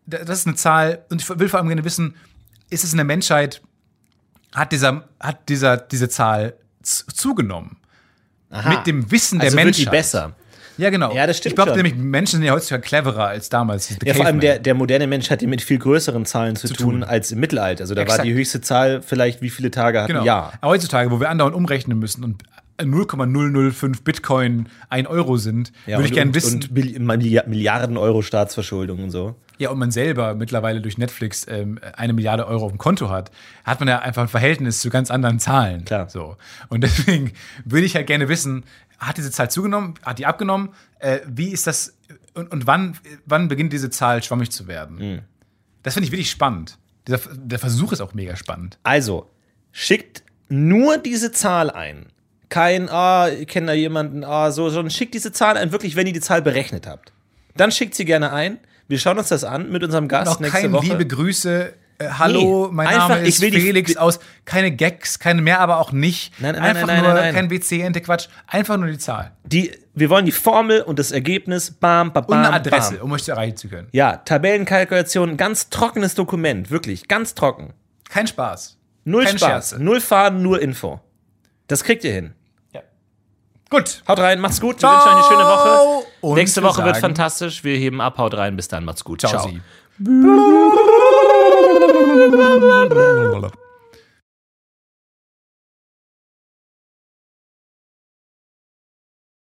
und ich will vor allem gerne wissen, ist es in der Menschheit, hat diese Zahl zugenommen? Aha. Mit dem Wissen der also Menschheit. Wird die besser. Ja, genau. Ja, das stimmt. Ich glaube schon. nämlich, Menschen sind ja heutzutage cleverer als damals. Ja, vor allem der moderne Mensch hat ja mit viel größeren Zahlen zu tun als im Mittelalter. Also da war die höchste Zahl vielleicht, wie viele Tage hat ein Jahr. Aber heutzutage, wo wir andauernd umrechnen müssen und 0,005 Bitcoin 1 Euro sind, würde ich gerne wissen. Und Milliarden Euro Staatsverschuldung und so. Ja, und man selber mittlerweile durch Netflix 1 Milliarde Euro auf dem Konto hat man ja einfach ein Verhältnis zu ganz anderen Zahlen. Klar. So. Und deswegen würde ich halt gerne wissen, hat diese Zahl zugenommen, hat die abgenommen, wie ist das und wann beginnt diese Zahl schwammig zu werden? Das finde ich wirklich spannend. Der Versuch ist auch mega spannend. Also, schickt nur diese Zahl ein. Kein, ich kenne da jemanden, sondern schickt diese Zahl ein, wirklich, wenn ihr die Zahl berechnet habt. Dann schickt sie gerne ein. Wir schauen uns das an mit unserem Gast nächste Woche. Liebe Grüße. Hallo, mein Name ist Felix aus. Keine Gags, keine mehr, aber auch nicht. Nein. Kein WC-Ente-Quatsch. Einfach nur die Zahl. Wir wollen die Formel und das Ergebnis. Bam, bam, bam. Und eine Adresse, um euch zu erreichen zu können. Ja, Tabellenkalkulation, ganz trockenes Dokument. Wirklich, ganz trocken. Kein Spaß. Null Keine Spaß. Scherze. Null Faden, nur Info. Das kriegt ihr hin. Ja. Gut. Haut rein, macht's gut. Wir wünschen euch eine schöne Woche. Und nächste Woche wird fantastisch. Wir heben ab, haut rein. Bis dann, macht's gut. Ciao. Ciao.